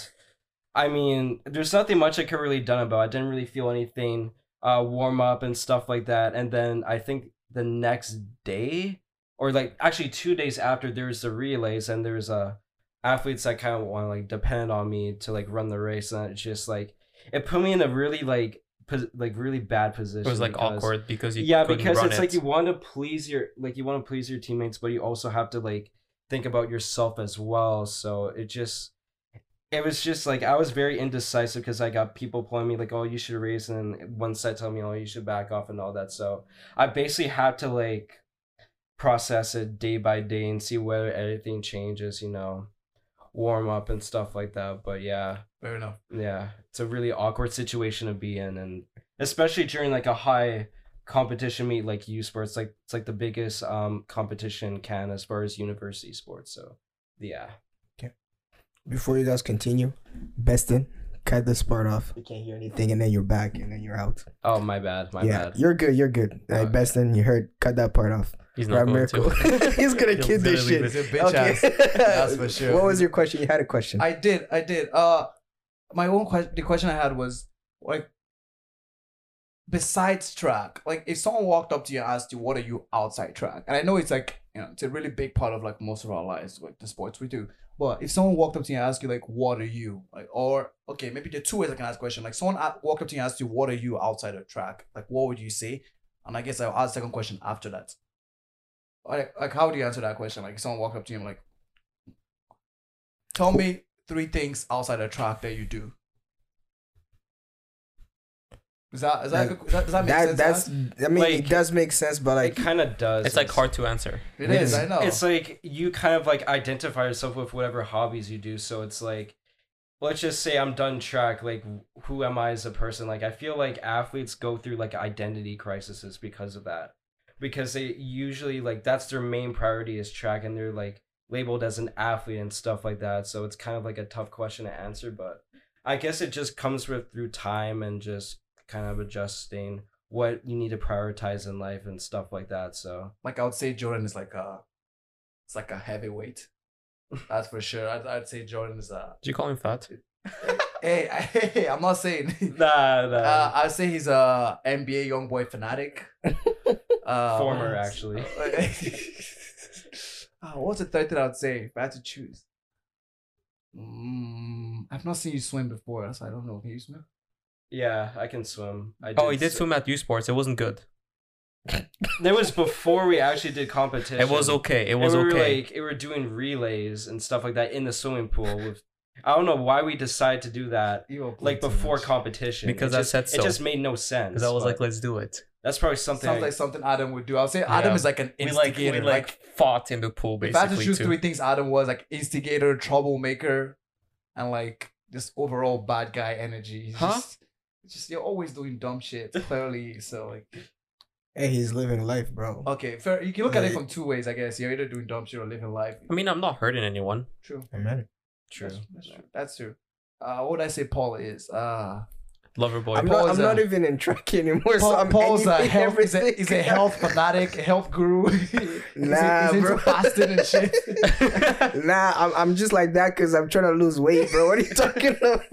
I mean, there's nothing much I could really done about it. I didn't really feel anything, uh, warm up and stuff like that. And then I think the next day, or like actually two days after, there's the relays, and there's uh, athletes that kind of want to like depend on me to like run the race, and it's just like it put me in a really like pos- like really bad position. It was like because- awkward because you yeah, couldn't because run it's like it. you want to please your like you want to please your teammates, but you also have to like think about yourself as well. So it just it was just like I was very indecisive, because I got people pulling me like, oh, you should race, and one side telling me, oh, you should back off and all that. So I basically had to like process it day by day and see whether anything changes, you know, warm up and stuff like that. But yeah, Fair enough. yeah, it's a really awkward situation to be in, and especially during like a high competition meet like U Sports, like it's like the biggest um competition in Canada as far as university sports. So yeah. Before you guys continue, Beston, cut this part off. You can't hear anything, and then you're back, and then you're out. Oh, my bad, my yeah, bad. you're good. You're good. Hey, Okay. Beston, you heard. Cut that part off. He's not Right, going Miracle. to. He's gonna He'll kid this literally shit. He's a bitch ass. That's for sure. What was your question? You had a question. I did, I did. Uh, my own question. The question I had was like, besides track, like if someone walked up to you and asked you, "What are you outside track?" And I know it's like, you know, it's a really big part of like most of our lives, like the sports we do. But if someone walked up to you and asked you, like, "What are you?" Like, or okay, maybe there are two ways I can ask a question. Like, someone a- walked up to you and asked you, "What are you outside of track?" Like, what would you say? And I guess I'll ask the second question after that. Like, like how do you answer that question? Like, if someone walked up to you and like, tell me three things outside of track that you do. Is that is that, Like, is that does that make that sense? that's. Alex? I mean, Like, it does make sense, but It like, kind of does. It's like hard to answer. It is. I know. It's like you kind of like identify yourself with whatever hobbies you do. So it's like, let's just say I'm done track. Like, who am I as a person? Like, I feel like athletes go through like identity crises because of that. Because they usually like that's their main priority is track, and they're like labeled as an athlete and stuff like that. So it's kind of like a tough question to answer, but I guess it just comes with through time and just kind of adjusting what you need to prioritize in life and stuff like that. So like I would say Jordan is like a, it's like a heavyweight. That's for sure. I'd, I'd say Jordan is a. Did you call him fat? Hey, I- hey, I'm not saying. nah, nah. Uh, I'd say he's a N B A young boy fanatic. uh, Uh, Former, what else? actually. uh, what's the third thing I would say if I had to choose? Mm, I've not seen you swim before, so I don't know. Can you swim? Yeah, I can swim. I Oh, he did s- swim at U Sports. It wasn't good. That was before we actually did competition. It was okay. It And was we were okay. like, we were doing relays and stuff like that in the swimming pool. With, I don't know why we decided to do that. You were Like playing too before much. competition, Because it I just, said It so. just made no sense. Because I was but like, let's do it. that's probably something. Sounds I- like something Adam would do. I'll say Yeah. Adam is like an We like instigator. we like fought in the pool if I had to basically choose too. three things, Adam was like instigator, troublemaker, and like just overall bad guy energy. He's Huh? Just, just you're always doing dumb shit. Clearly, so like Hey, he's living life, bro. okay, fair. You can look at it Like- from two ways, I guess. You're either doing dumb shit or living life. I mean, I'm not hurting anyone. True. Amen. True. That's, that's true. That's true. Uh, what would I say? Paul is. Uh, Lover boy. I'm Paul not. is I'm a- not even in track anymore. so Paul, I'm Paul's a anything, health. He's a, everything. he's a health fanatic, a health guru. he's, Nah, he's into bro. fasting and shit. Nah, I'm, I'm just like that because I'm trying to lose weight, bro. What are you talking about?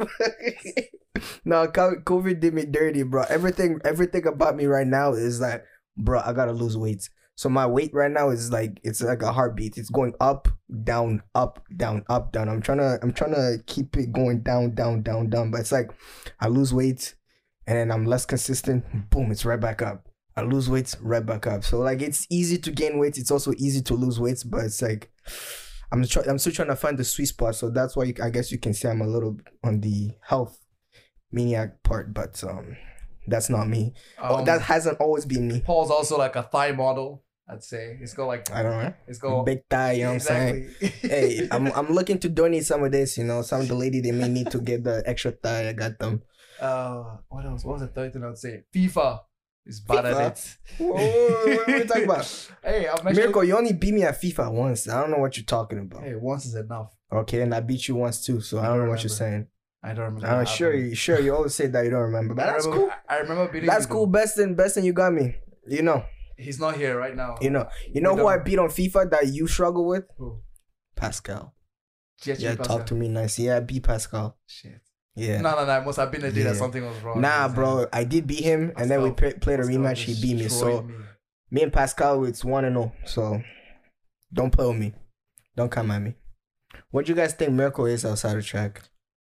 No, co- COVID did me dirty, bro. Everything, everything about me right now is like, bro, I gotta lose weight. So my weight right now is like, it's like a heartbeat. It's going up, down, up, down, up, down. I'm trying to, I'm trying to keep it going down, down, down, down. But it's like, I lose weight, and then I'm less consistent. Boom, it's right back up. I lose weight, right back up. So like, it's easy to gain weight. It's also easy to lose weight, but it's like, I'm try- I'm still trying to find the sweet spot. So that's why you, I guess you can say I'm a little on the health maniac part, but um, that's not me. Oh, Um, that hasn't always been me. Paul's also like a thigh model. I'd say he's got like I don't know. it's got Big thigh, you know what I'm saying? exactly. Hey, I'm I'm looking to donate some of this. You know, some of the lady they may need to get the extra thigh. I got them. uh, what else? What was the third thing I'd say? FIFA is bad FIFA? at it. Whoa, whoa, whoa, what are you talking about? Hey, I'm actually, Miracle, you only beat me at FIFA once. I don't know what you're talking about. Hey, once is enough. Okay, and I beat you once too. So I don't know what you're saying. I don't remember. I'm what sure happened. you sure you always say that you don't remember, but I that's remember, cool. I I remember beating. That's you, cool. though. Best and best and you got me. You know. He's not here right now. You know, you know We who I don't- beat on FIFA that you struggle with? Who? Pascal. G H G Yeah, Pascal. talk to me nice. Yeah, I beat Pascal. Shit. Yeah. No, no, no. It must have been a day that Yeah. something was wrong. Nah, bro, I did beat him, and then we Pascal- pa- played a Pascal rematch. He beat me. destroyed So me. me and Pascal, it's one and zero. So don't play with me. Don't come at me. What do you guys think Miracle is outside of track?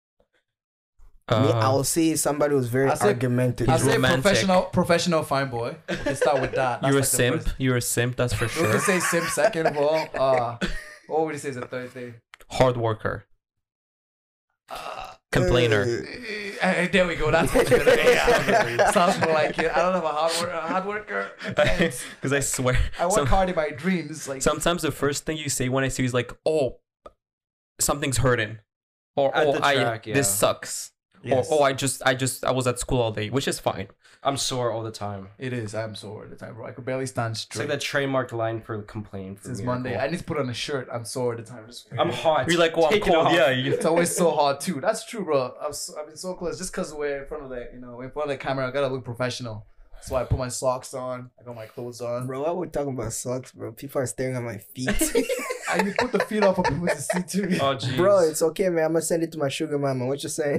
me, Uh, I'll say somebody who's very I say- argumentative. I He's say romantic. professional, professional fine boy. Let's start with that. That's you're a like the simp. first- You're a simp. That's for We sure. can say simp second of all. Uh, what would you say is the third thing? Hard worker. Uh, Complainer. Uh, eh, there we go. That's much better. Yeah. Sounds more like it. I don't have a hard, work, a hard worker. Depends. Because I swear, I work some- hard in my dreams. Like sometimes the first thing you say when I see you is like, "Oh, something's hurting," or At "Oh, the I track, yeah. this sucks," Yes. or "Oh, I just I just I was at school all day," which is fine. I'm sore all the time. it is. I'm sore all the time, bro. I could barely stand It's like straight. the trademark line for complain. For Since Miracle. Monday, I need to put on a shirt. I'm sore all the time. Just- I'm hot. You're like, "Oh, I'm Take it cold." off. Yeah, you, It's always so hard too. That's true, bro. I've, so, I've been so close just because we're in front of the, you know, in front of the camera. I gotta look professional. So I put my socks on. I got my clothes on. Bro, why we talking about socks, bro? People are staring at my feet. I you put the feet up for people to see too. Oh, jeez. Bro, it's okay, man. I'm gonna send it to my sugar mama. What you saying?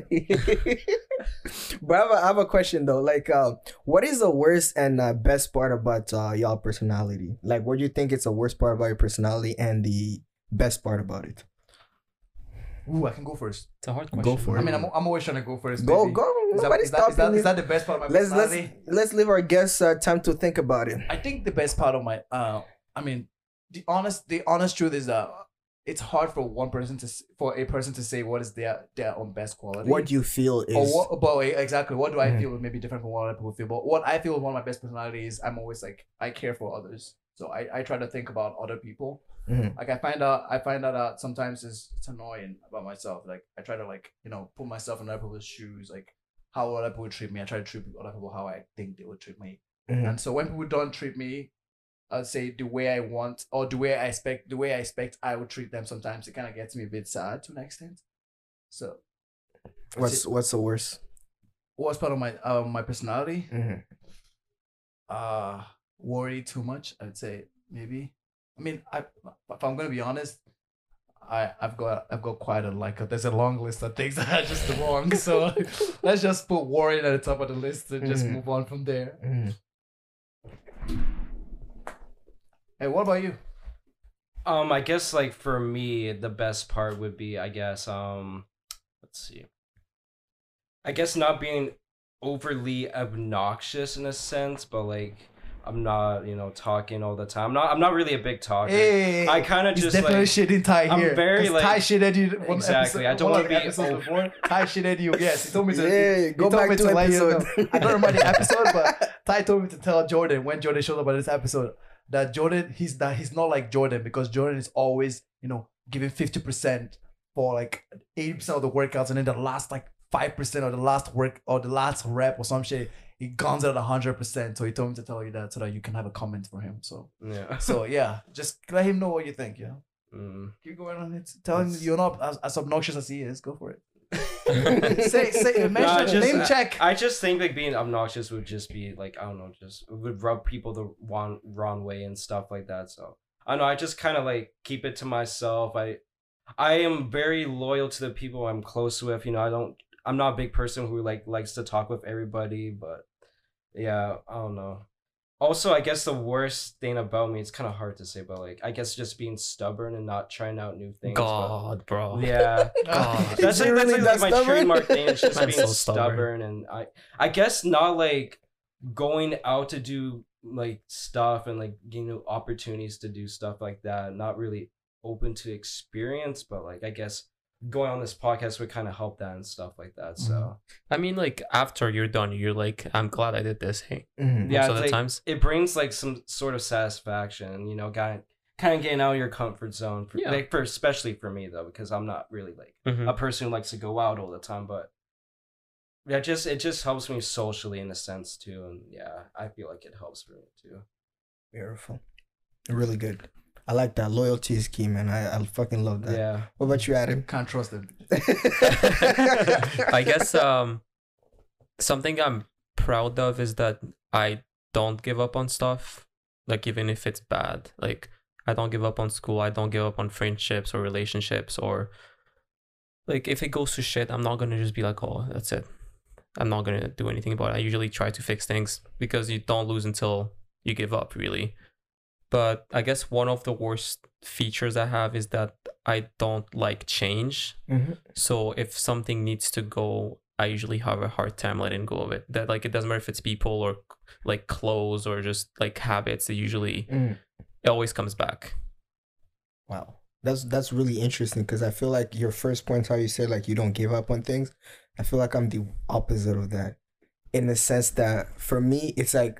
But I have, a, I have a question though. Like, uh, what is the worst and uh, best part about uh, y'all personality? Like, what do you think is the worst part about your personality and the best part about it? Ooh, I can go first. it's a hard question. Go for I it. mean, I'm, I'm always trying to go first. Go, maybe. go. Is that, Nobody's is, that, is, that, stopping is you. that the best part of my Let's let's personality? let's leave our guests uh, time to think about it. I think the best part of my, uh, I mean, the honest, the honest truth is that it's hard for one person to, s- for a person to say what is their their own best quality. What do you feel is Or what, but wait, exactly, what do I Mhm. feel may be different from what other people feel. But what I feel is one of my best personalities, I'm always like, I care for others. So I, I try to think about other people. Mhm. Like I find out, I find out that sometimes it's, it's annoying about myself. Like I try to like, you know, put myself in other people's shoes. Like how other people would treat me. I try to treat other people how I think they would treat me. Mhm. And so when people don't treat me, I'd say the way I want or the way I expect, the way I expect I would treat them. Sometimes it kind of gets me a bit sad to an extent. So what's what's the worst? what's part of my uh, my personality? Mhm. Uh worry too much, I'd say maybe. I mean, I if I'm gonna be honest, I I've got I've got quite a like there's a long list of things that are just wrong. So let's just put worry at the top of the list and just Mhm. move on from there. Mhm. Hey, what about you? Um, I guess like for me, the best part would be, I guess, um, let's see. I guess not being overly obnoxious in a sense, but like I'm not, you know, talking all the time. I'm not. I'm not really a big talker. Hey, I kind of he's just definitely like shitting Ty I'm here. very, 'Cause like- Ty shitted you. One Exactly, Episode, I don't one wanna of the be episodes over- before. Ty shitted you. Yes, he told me to. Yeah, he go told back me to to let you episode. know. I don't remember the episode, but Ty told me to tell Jordan when Jordan showed up at this episode that Jordan he's that he's not like Jordan because Jordan is always, you know, giving fifty percent for like eighty percent of the workouts, and then the last like five percent or the last work or the last rep or some shit, he guns it at one hundred percent. So he told me to tell you that so that you can have a comment for him. So yeah. so yeah, just let him know what you think. Yeah, Mm. keep going on it. Tell him That's- you're not as, as obnoxious as he is. Go for it. say say mention Nah, just- name check. I just think like being obnoxious would just be like I don't know, just it would rub people the wrong wrong way and stuff like that. So I don't know. I just kind of like keep it to myself. I I am very loyal to the people I'm close with. You know, I don't. I'm not a big person who like likes to talk with everybody, but yeah, I don't know. Also, I guess the worst thing about me, it's kind of hard to say, but like I guess just being stubborn and not trying out new things. but- God, bro. yeah. God. That's Is he like, really that's like, that my stubborn? trademark thing. It's just Man's being so stubborn. stubborn. and I, I guess not like going out to do like stuff and like you know opportunities to do stuff like that. Not really open to experience, but like I guess going on this podcast would kind of help that and stuff like that. So I mean, like after you're done, you're like, I'm glad I did this. Hey, Mhm. yeah, most of it's the like, times. it brings like some sort of satisfaction. You know, kind kind of getting out of your comfort zone. For, Yeah. like for especially for me though, because I'm not really like. Mhm. a person who likes to go out all the time, but yeah, just it just helps me socially in a sense too, and yeah, I feel like it helps for me too. Beautiful. Really good. I like that. Loyalty is key, man. I, I fucking love that. Yeah, What about you, Adam? Can't trust him. I guess um, something I'm proud of is that I don't give up on stuff, like even if it's bad. Like I don't give up on school. I don't give up on friendships or relationships or like if it goes to shit, I'm not gonna just be like, oh, that's it. I'm not gonna do anything about it. I usually try to fix things because you don't lose until you give up, really. But I guess one of the worst features I have is that I don't like change. Mhm. So if something needs to go, I usually have a hard time letting go of it. That like it doesn't matter if it's people or like clothes or just like habits. It usually Mhm. it always comes back. Wow. That's that's really interesting because I feel like your first point, how you said like you don't give up on things. I feel like I'm the opposite of that, in the sense that for me it's like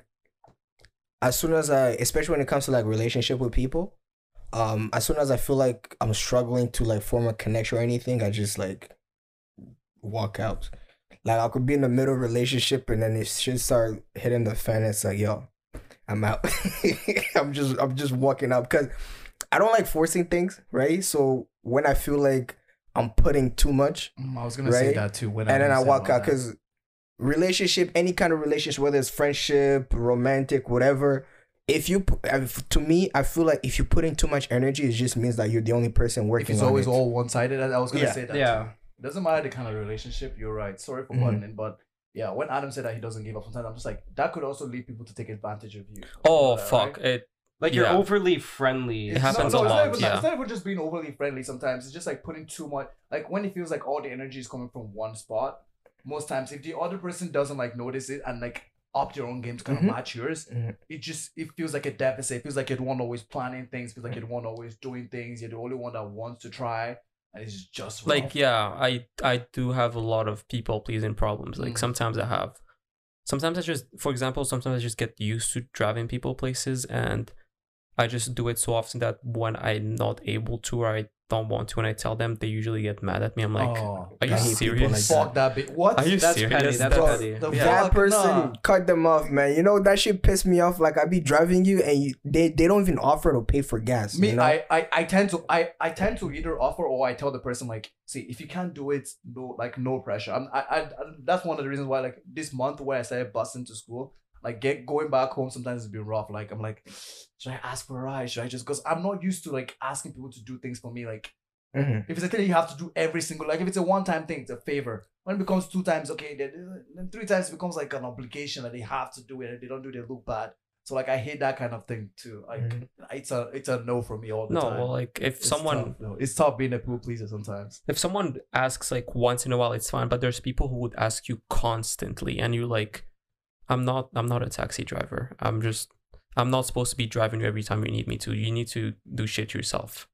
as soon as I, especially when it comes to like relationship with people, um, as soon as I feel like I'm struggling to like form a connection or anything, I just like walk out. Like I could be in the middle of a relationship and then it should start hitting the fan. It's like, yo, I'm out. I'm just I'm just walking out because I don't like forcing things, right? So when I feel like I'm putting too much, Mm, I was gonna say Right? that too. When and then I understand walk all out that. because relationship, any kind of relationship, whether it's friendship, romantic, whatever. If you, pu- if- to me, I feel like if you put in too much energy, it just means that you're the only person if working it's on always it. all one sided, I I was gonna Yeah. say that. Yeah. too. It doesn't matter the kind of relationship. You're right. Sorry for Mhm. butting in, but yeah, when Adam said that he doesn't give up, sometimes I'm just like that could also lead people to take advantage of you. Oh Right? fuck it! Like you're Yeah. overly friendly. It happens no, a no, lot, It's not, even, yeah. it's not even just being overly friendly. Sometimes it's just like putting too much. Like when it feels like all the energy is coming from one spot. Most times, if the other person doesn't like notice it and like up your own game to kind of Mhm. match yours, Mhm. it just it feels like a deficit. It feels like you're the one always planning things. Feels like you're the one always doing things. You're the only one that wants to try, and it's just rough. Like yeah, I I do have a lot of people pleasing problems. Like Mm. sometimes I have, sometimes I just, for example, sometimes I just get used to driving people places, and I just do it so often that when I'm not able to or I don't want to, and I tell them, they usually get mad at me. I'm like, Oh, are you I hate people serious? like fuck that bit. What? Are you That's serious? petty. That's Bro, petty. the Yeah. That fuck? person, Nah. cut them off, man. You know that shit pissed me off. Like I be driving you, and you, they they don't even offer to pay for gas. Me, you know? I, I, I tend to I, I tend to either offer or I tell the person like, see, if you can't do it, no like no pressure. I'm I, I, I that's one of the reasons why like this month where I started busing to school, like get going back home sometimes it's been rough. Like I'm like, should I ask for a ride? Should I just because I'm not used to like asking people to do things for me. Like Mhm. if it's a thing that you have to do every single like if it's a one time thing, it's a favor. When it becomes two times, okay, then, then three times it becomes like an obligation that they have to do it. If they don't do it, they look bad. So like I hate that kind of thing too. Like Mhm. it's a it's a no for me all the No, time. well, like if It's someone tough, though. It's tough being a people pleaser sometimes. if someone asks like once in a while, it's fine. But there's people who would ask you constantly, and you're like, I'm not I'm not a taxi driver. I'm just I'm not supposed to be driving you every time you need me to. You need to do shit yourself.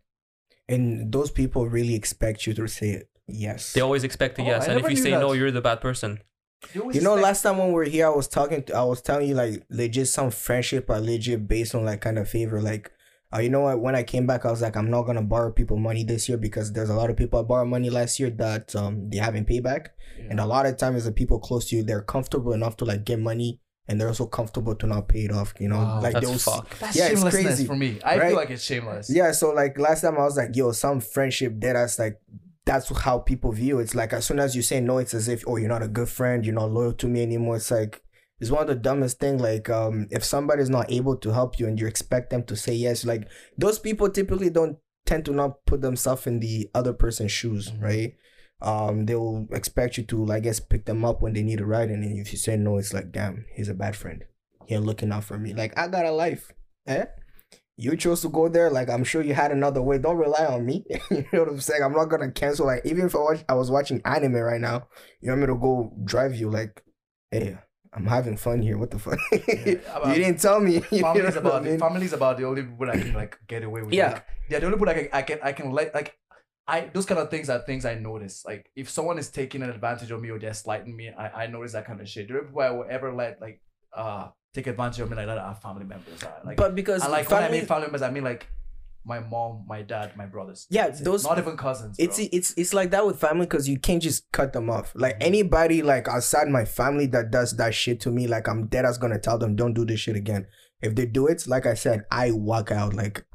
And those people really expect you to say yes. They always expect a Oh, yes, I and if never you knew say that. no, you're the bad person. always You know, expect- last time when we were here, I was talking, to, I was telling you like legit some friendship are legit based on like kind of favor. Like, uh, you know what? When I came back, I was like, I'm not gonna borrow people money this year because there's a lot of people I borrowed money last year that um they haven't paid back, Yeah. and a lot of times the people close to you, they're comfortable enough to like get money, and they're also comfortable to not pay it off. You know, Wow. like That's those. fuck. That's Yeah, it's shamelessness crazy, for me. I right? feel like it's shameless. Yeah, so like last time I was like, yo, some friendship that that's like that's how people view it. It's like as soon as you say no, it's as if, oh, you're not a good friend, you're not loyal to me anymore. It's like it's one of the dumbest thing. Like um if somebody's not able to help you and you expect them to say yes, like those people typically don't tend to not put themselves in the other person's shoes, Mhm. right? Um they will expect you to, I guess, pick them up when they need a ride, and then if you say no, it's like, damn, he's a bad friend. He ain't looking out for me. Like, I got a life. Eh? You chose to go there. Like, I'm sure you had another way. Don't rely on me. You know what I'm saying? I'm not gonna cancel. Like, even if I watch, I was watching anime right now, you want me to go drive you? Like, hey, I'm having fun here. What the fuck? Yeah, You didn't tell me. You know Family's what I about mean? family's about the only people I can like get away with. Yeah. Like, they're the only people I can I can I can let like I those kind of things are things I notice. Like if someone is taking an advantage of me or they're slighting me, I, I notice that kind of shit. The only people I will ever let like uh take advantage of me like that are family members. Are. Like But because and like when I family, mean family members, I mean like my mom, my dad, my brothers. Yeah, That's it. those- not even cousins. it's bro. it's it's like that with family because you can't just cut them off. Like anybody like outside my family that does that shit to me, like I'm dead ass gonna tell them don't do this shit again. If they do it, like I said, I walk out. Like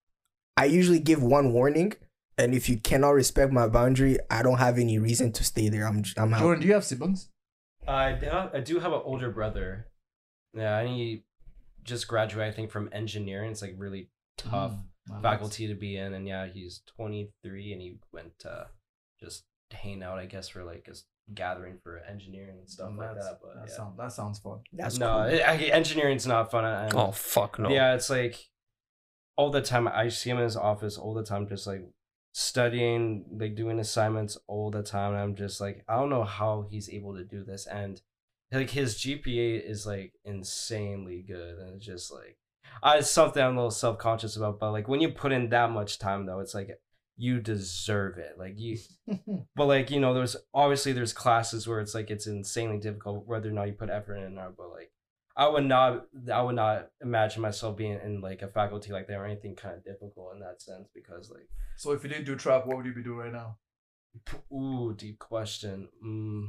I usually give one warning, and if you cannot respect my boundary, I don't have any reason to stay there. I'm I'm out. Jordan, do you have siblings? I do have, I do have an older brother. Yeah, and he just graduated, I think, from engineering. It's like really tough Mm, faculty to be in, and yeah, he's twenty-three, and he went to just hang out, I guess, for like a s- gathering for engineering and stuff like That's- that. But that yeah. sounds that sounds fun. That's no, cool. it, I, engineering's not fun. And Oh fuck no. yeah, it's like all the time. I see him in his office all the time, just like studying, like doing assignments all the time. And I'm just like, I don't know how he's able to do this, and like his G P A is like insanely good, and it's just like, I it's something I'm a little self conscious about. But like when you put in that much time, though, it's like you deserve it. Like you, but like you know, there's obviously there's classes where it's like it's insanely difficult whether or not you put effort in or not. But like I would not, I would not imagine myself being in like a faculty like that or anything kind of difficult in that sense, because like, So if you didn't do track, what would you be doing right now? ooh, deep question. Mm,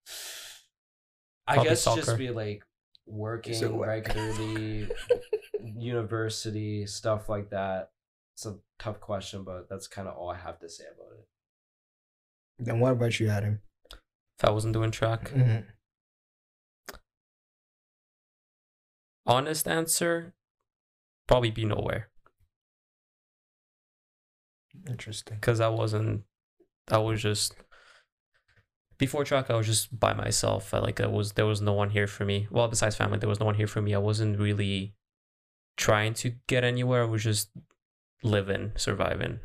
I Probably guess soccer. just be like So working what? regularly, university stuff like that. It's a tough question, but that's kind of all I have to say about it. Then what about you, Adam? If I wasn't doing track, Mhm. honest answer, probably be nowhere. Interesting. Because I wasn't, I was just, before track, I was just by myself. I like, I was, there was no one here for me. Well, besides family, there was no one here for me. I wasn't really trying to get anywhere. I was just living, surviving.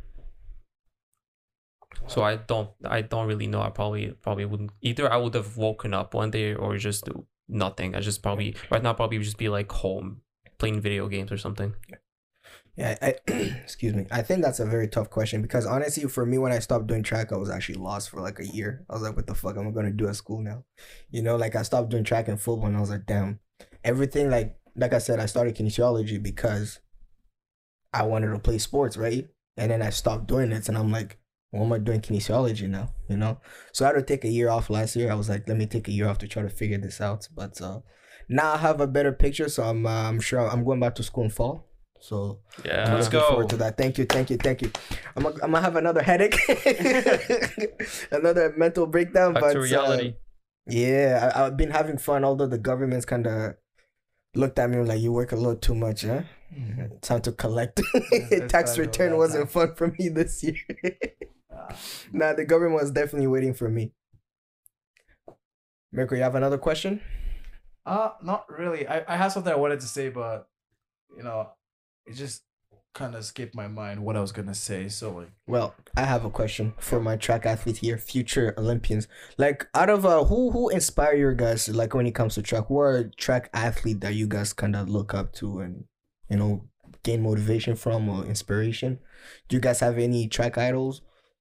So I don't, I don't really know. I probably, probably wouldn't, either I would have woken up one day or just do nothing. I just probably, right now, probably just be like home playing video games or something. Yeah, I, excuse me. I think that's a very tough question because honestly, for me, when I stopped doing track, I was actually lost for like a year. I was like, what the fuck am I going to do at school now? You know, like I stopped doing track and football and I was like, damn, everything like, like I said, I started kinesiology because I wanted to play sports, right? And then I stopped doing it and I'm like, what am I doing kinesiology now? You know? So I had to take a year off last year. I was like, let me take a year off to try to figure this out. But uh, now I have a better picture. So I'm, uh, I'm sure I'm going back to school in fall. So Yeah. I'm Let's looking go. forward to that. Thank you, thank you, thank you. I'm gonna, I'm gonna have another headache, another mental breakdown. Back but to reality. Uh, yeah, I, I've been having fun. Although the government's kind of looked at me like, you work a little too much, huh? Time to collect. it's Tax time to- return that wasn't time. fun for me this year. Ah. Nah, the government was definitely waiting for me. Mirko, you have another question? Uh, not really. I, I had something I wanted to say, but you know, it just kind of skipped my mind what I was gonna say. So like, Well, I have a question for my track athlete here, future Olympians. Like, out of uh, who who inspire you guys? Like, when it comes to track, what are track athlete that you guys kind of look up to and you know gain motivation from or inspiration? Do you guys have any track idols?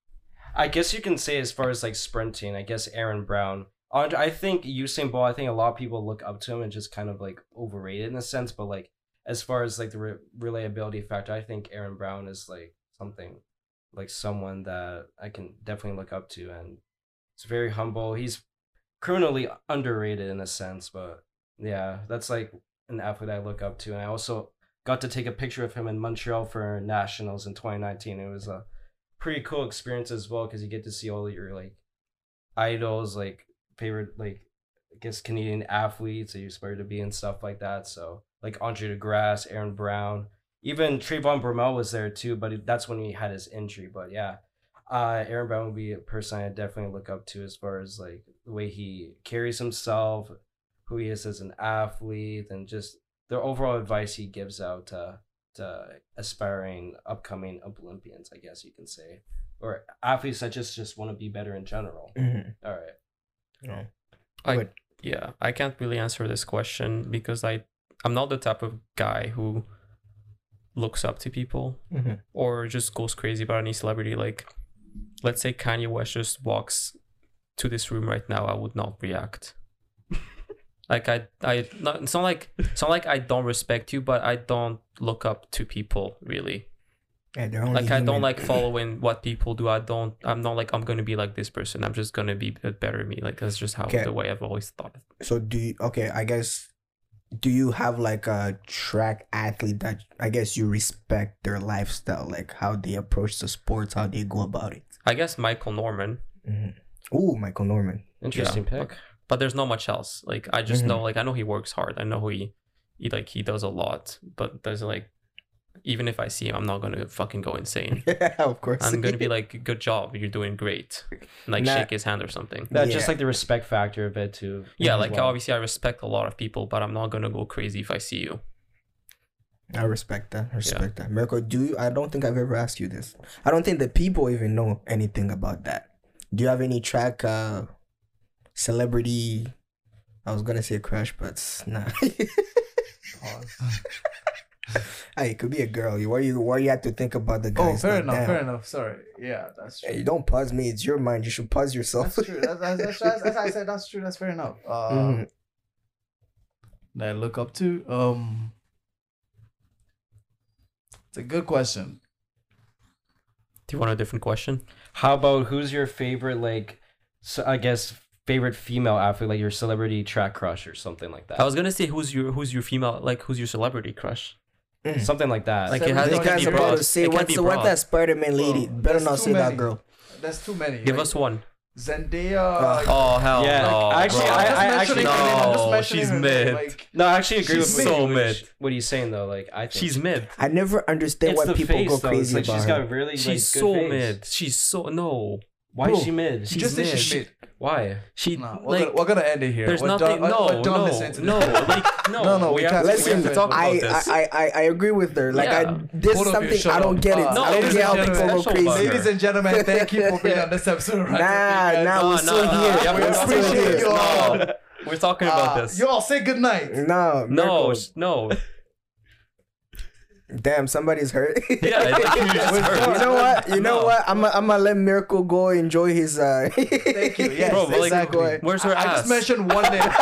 I guess you can say as far as like sprinting, I guess Aaron Brown. And I think Usain Bolt, I think a lot of people look up to him and just kind of like overrated in a sense. But like as far as like the re- relatability factor, I think Aaron Brown is like something like someone that I can definitely look up to. And it's very humble. He's criminally underrated in a sense. But yeah, that's like an athlete I look up to. And I also got to take a picture of him in Montreal for Nationals in twenty nineteen. It was a pretty cool experience as well because you get to see all your like idols, like favorite like I guess Canadian athletes that you aspire to be and stuff like that. So like Andre DeGrasse, Aaron Brown, even Trayvon Bromell was there too, but that's when he had his injury. But yeah, uh, Aaron Brown would be a person I definitely look up to as far as like the way he carries himself, who he is as an athlete, and just the overall advice he gives out to to aspiring upcoming Olympians, I guess you can say, or athletes that just just want to be better in general. Mm-hmm. All right. No. I Good. yeah, I can't really answer this question because I I'm not the type of guy who looks up to people Mm-hmm. or just goes crazy about any celebrity. Like, let's say Kanye West just walks to this room right now, I would not react. Like I, I, not, it's not like it's not like I don't respect you, but I don't look up to people really. Yeah, they're only Like I don't human. like following what people do. I don't. I'm not like I'm gonna be like this person. I'm just gonna be a bit better than me. Like that's just how Okay. the way I've always thought. So do you, okay, I guess, do you have like a track athlete that I guess you respect their lifestyle, like how they approach the sports, how they go about it? I guess Michael Norman, Mm-hmm. Ooh, Michael Norman. Interesting Yeah. pick. but there's not much else. Like I just Mhm. know, like I know he works hard. I know he, he like he does a lot. But there's like, even if I see him, I'm not gonna fucking go insane. Of course. I'm gonna be like, good job, you're doing great. Like Nah. shake his hand or something. Yeah, Yeah. just like the respect factor of it too. Yeah, as like well. obviously I respect a lot of people, but I'm not gonna go crazy if I see you. I respect that. I respect that. Mirko, do you, I don't think I've ever asked you this. I don't think the people even know anything about that. Do you have any track uh celebrity? I was gonna say crush, but it's not. Hey, it could be a girl. Why you why you have to think about the Oh, guys? fair like, enough. damn. Fair enough. Sorry. Yeah, that's true. Hey, you don't pause me. It's your mind. You should pause yourself. That's true. That's, that's, that's, that's, that's, I said that's true. That's fair enough. Uh, Mhm. That I look up to. Um, it's a good question. Do you want a different question? How about who's your favorite, like, so I guess favorite female athlete, like your celebrity track crush or something like that? I was gonna say who's your who's your female like who's your celebrity crush? Something like that. Like, Like it has- This it can guy's be about broad. to say It can what's be what broad. that Spider-Man lady. Bro, Better there's not too say that many. girl. There's too many. Give Like, us one. Zendaya. Uh, Oh hell Yeah, no! like, actually, bro. I- just I mentioning actually- her name, I'm just No, mentioning she's her name, mid. Like, No, I actually agree She's with so what you- mid. What are you saying though? Like I think She's mid. I never understand It's why the people face, go though. crazy It's like about she's her. got really She's like, so good face. mid. She's so no. Why Bro, is she mid? you She's just say mid. she's She- mid. Why? She Nah, we're, like gonna, we're gonna end it here. there's we're nothing. Done, no, we're done no, listening to no, this. like no. No, no, we have can't- to, we Listen, have to talk about I, this. I, I, I agree with her. Like, Yeah. I, this Both is of you, something shut I don't up. get it. Uh, No, I don't ladies get how and people go gentlemen, crazy. special Ladies and gentlemen, thank you for being on this episode. Of Random Nah, Weekend. nah, No, we're no, still no, here. yeah, We're we're still appreciate here. you all. No, we're talking about Uh, this. You all say goodnight. No, No, Mirko. no. Damn, somebody's hurt. Yeah, it's like you just heard. You know what? You know No. what? I'm gonna I'm gonna let Miracle go enjoy his. uh Thank you. Yes, Bro, but like, exactly. where's her I, I ass? just mentioned one name.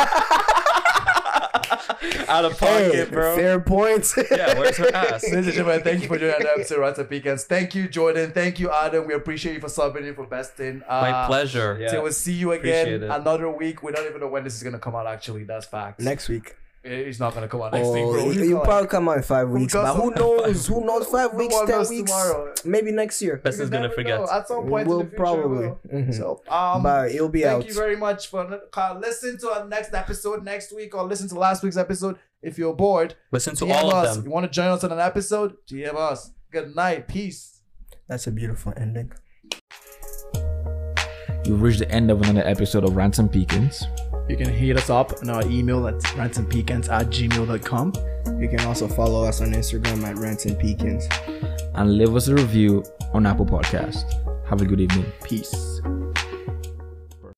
Out of Hey, pocket, bro. fair points. Yeah, where's her ass? Ladies and gentlemen, thank you for joining another episode of Rats and Pecans. Thank you, Jordan. Thank you, Adam. We appreciate you for subbing in for besting. Uh, My pleasure. Yeah. So we'll see you again Appreciate it. another week. We don't even know when this is gonna come out. Actually, that's facts. Next week. It's not gonna come out next week, Oh, bro. you, you probably come out in five weeks, got but who some- knows? Who knows? Five No weeks, one ten knows weeks, tomorrow. maybe next year. Best is You gonna never forget. know. At some point We'll in the future, probably. will. Mhm. So, um, But it'll be thank out. you very much for uh, listen to our next episode next week, or listen to last week's episode. If you're bored, Listen to D M all of us. them. You want to join us on an episode? D M us. Good night. Peace. That's a beautiful ending. You've reached the end of another episode of Ransom Pecans. You can hit us up on our email at ransompecans at gmail dot com. You can also follow us on Instagram at Ransom Pecans. And leave us a review on Apple Podcast. Have a good evening. Peace.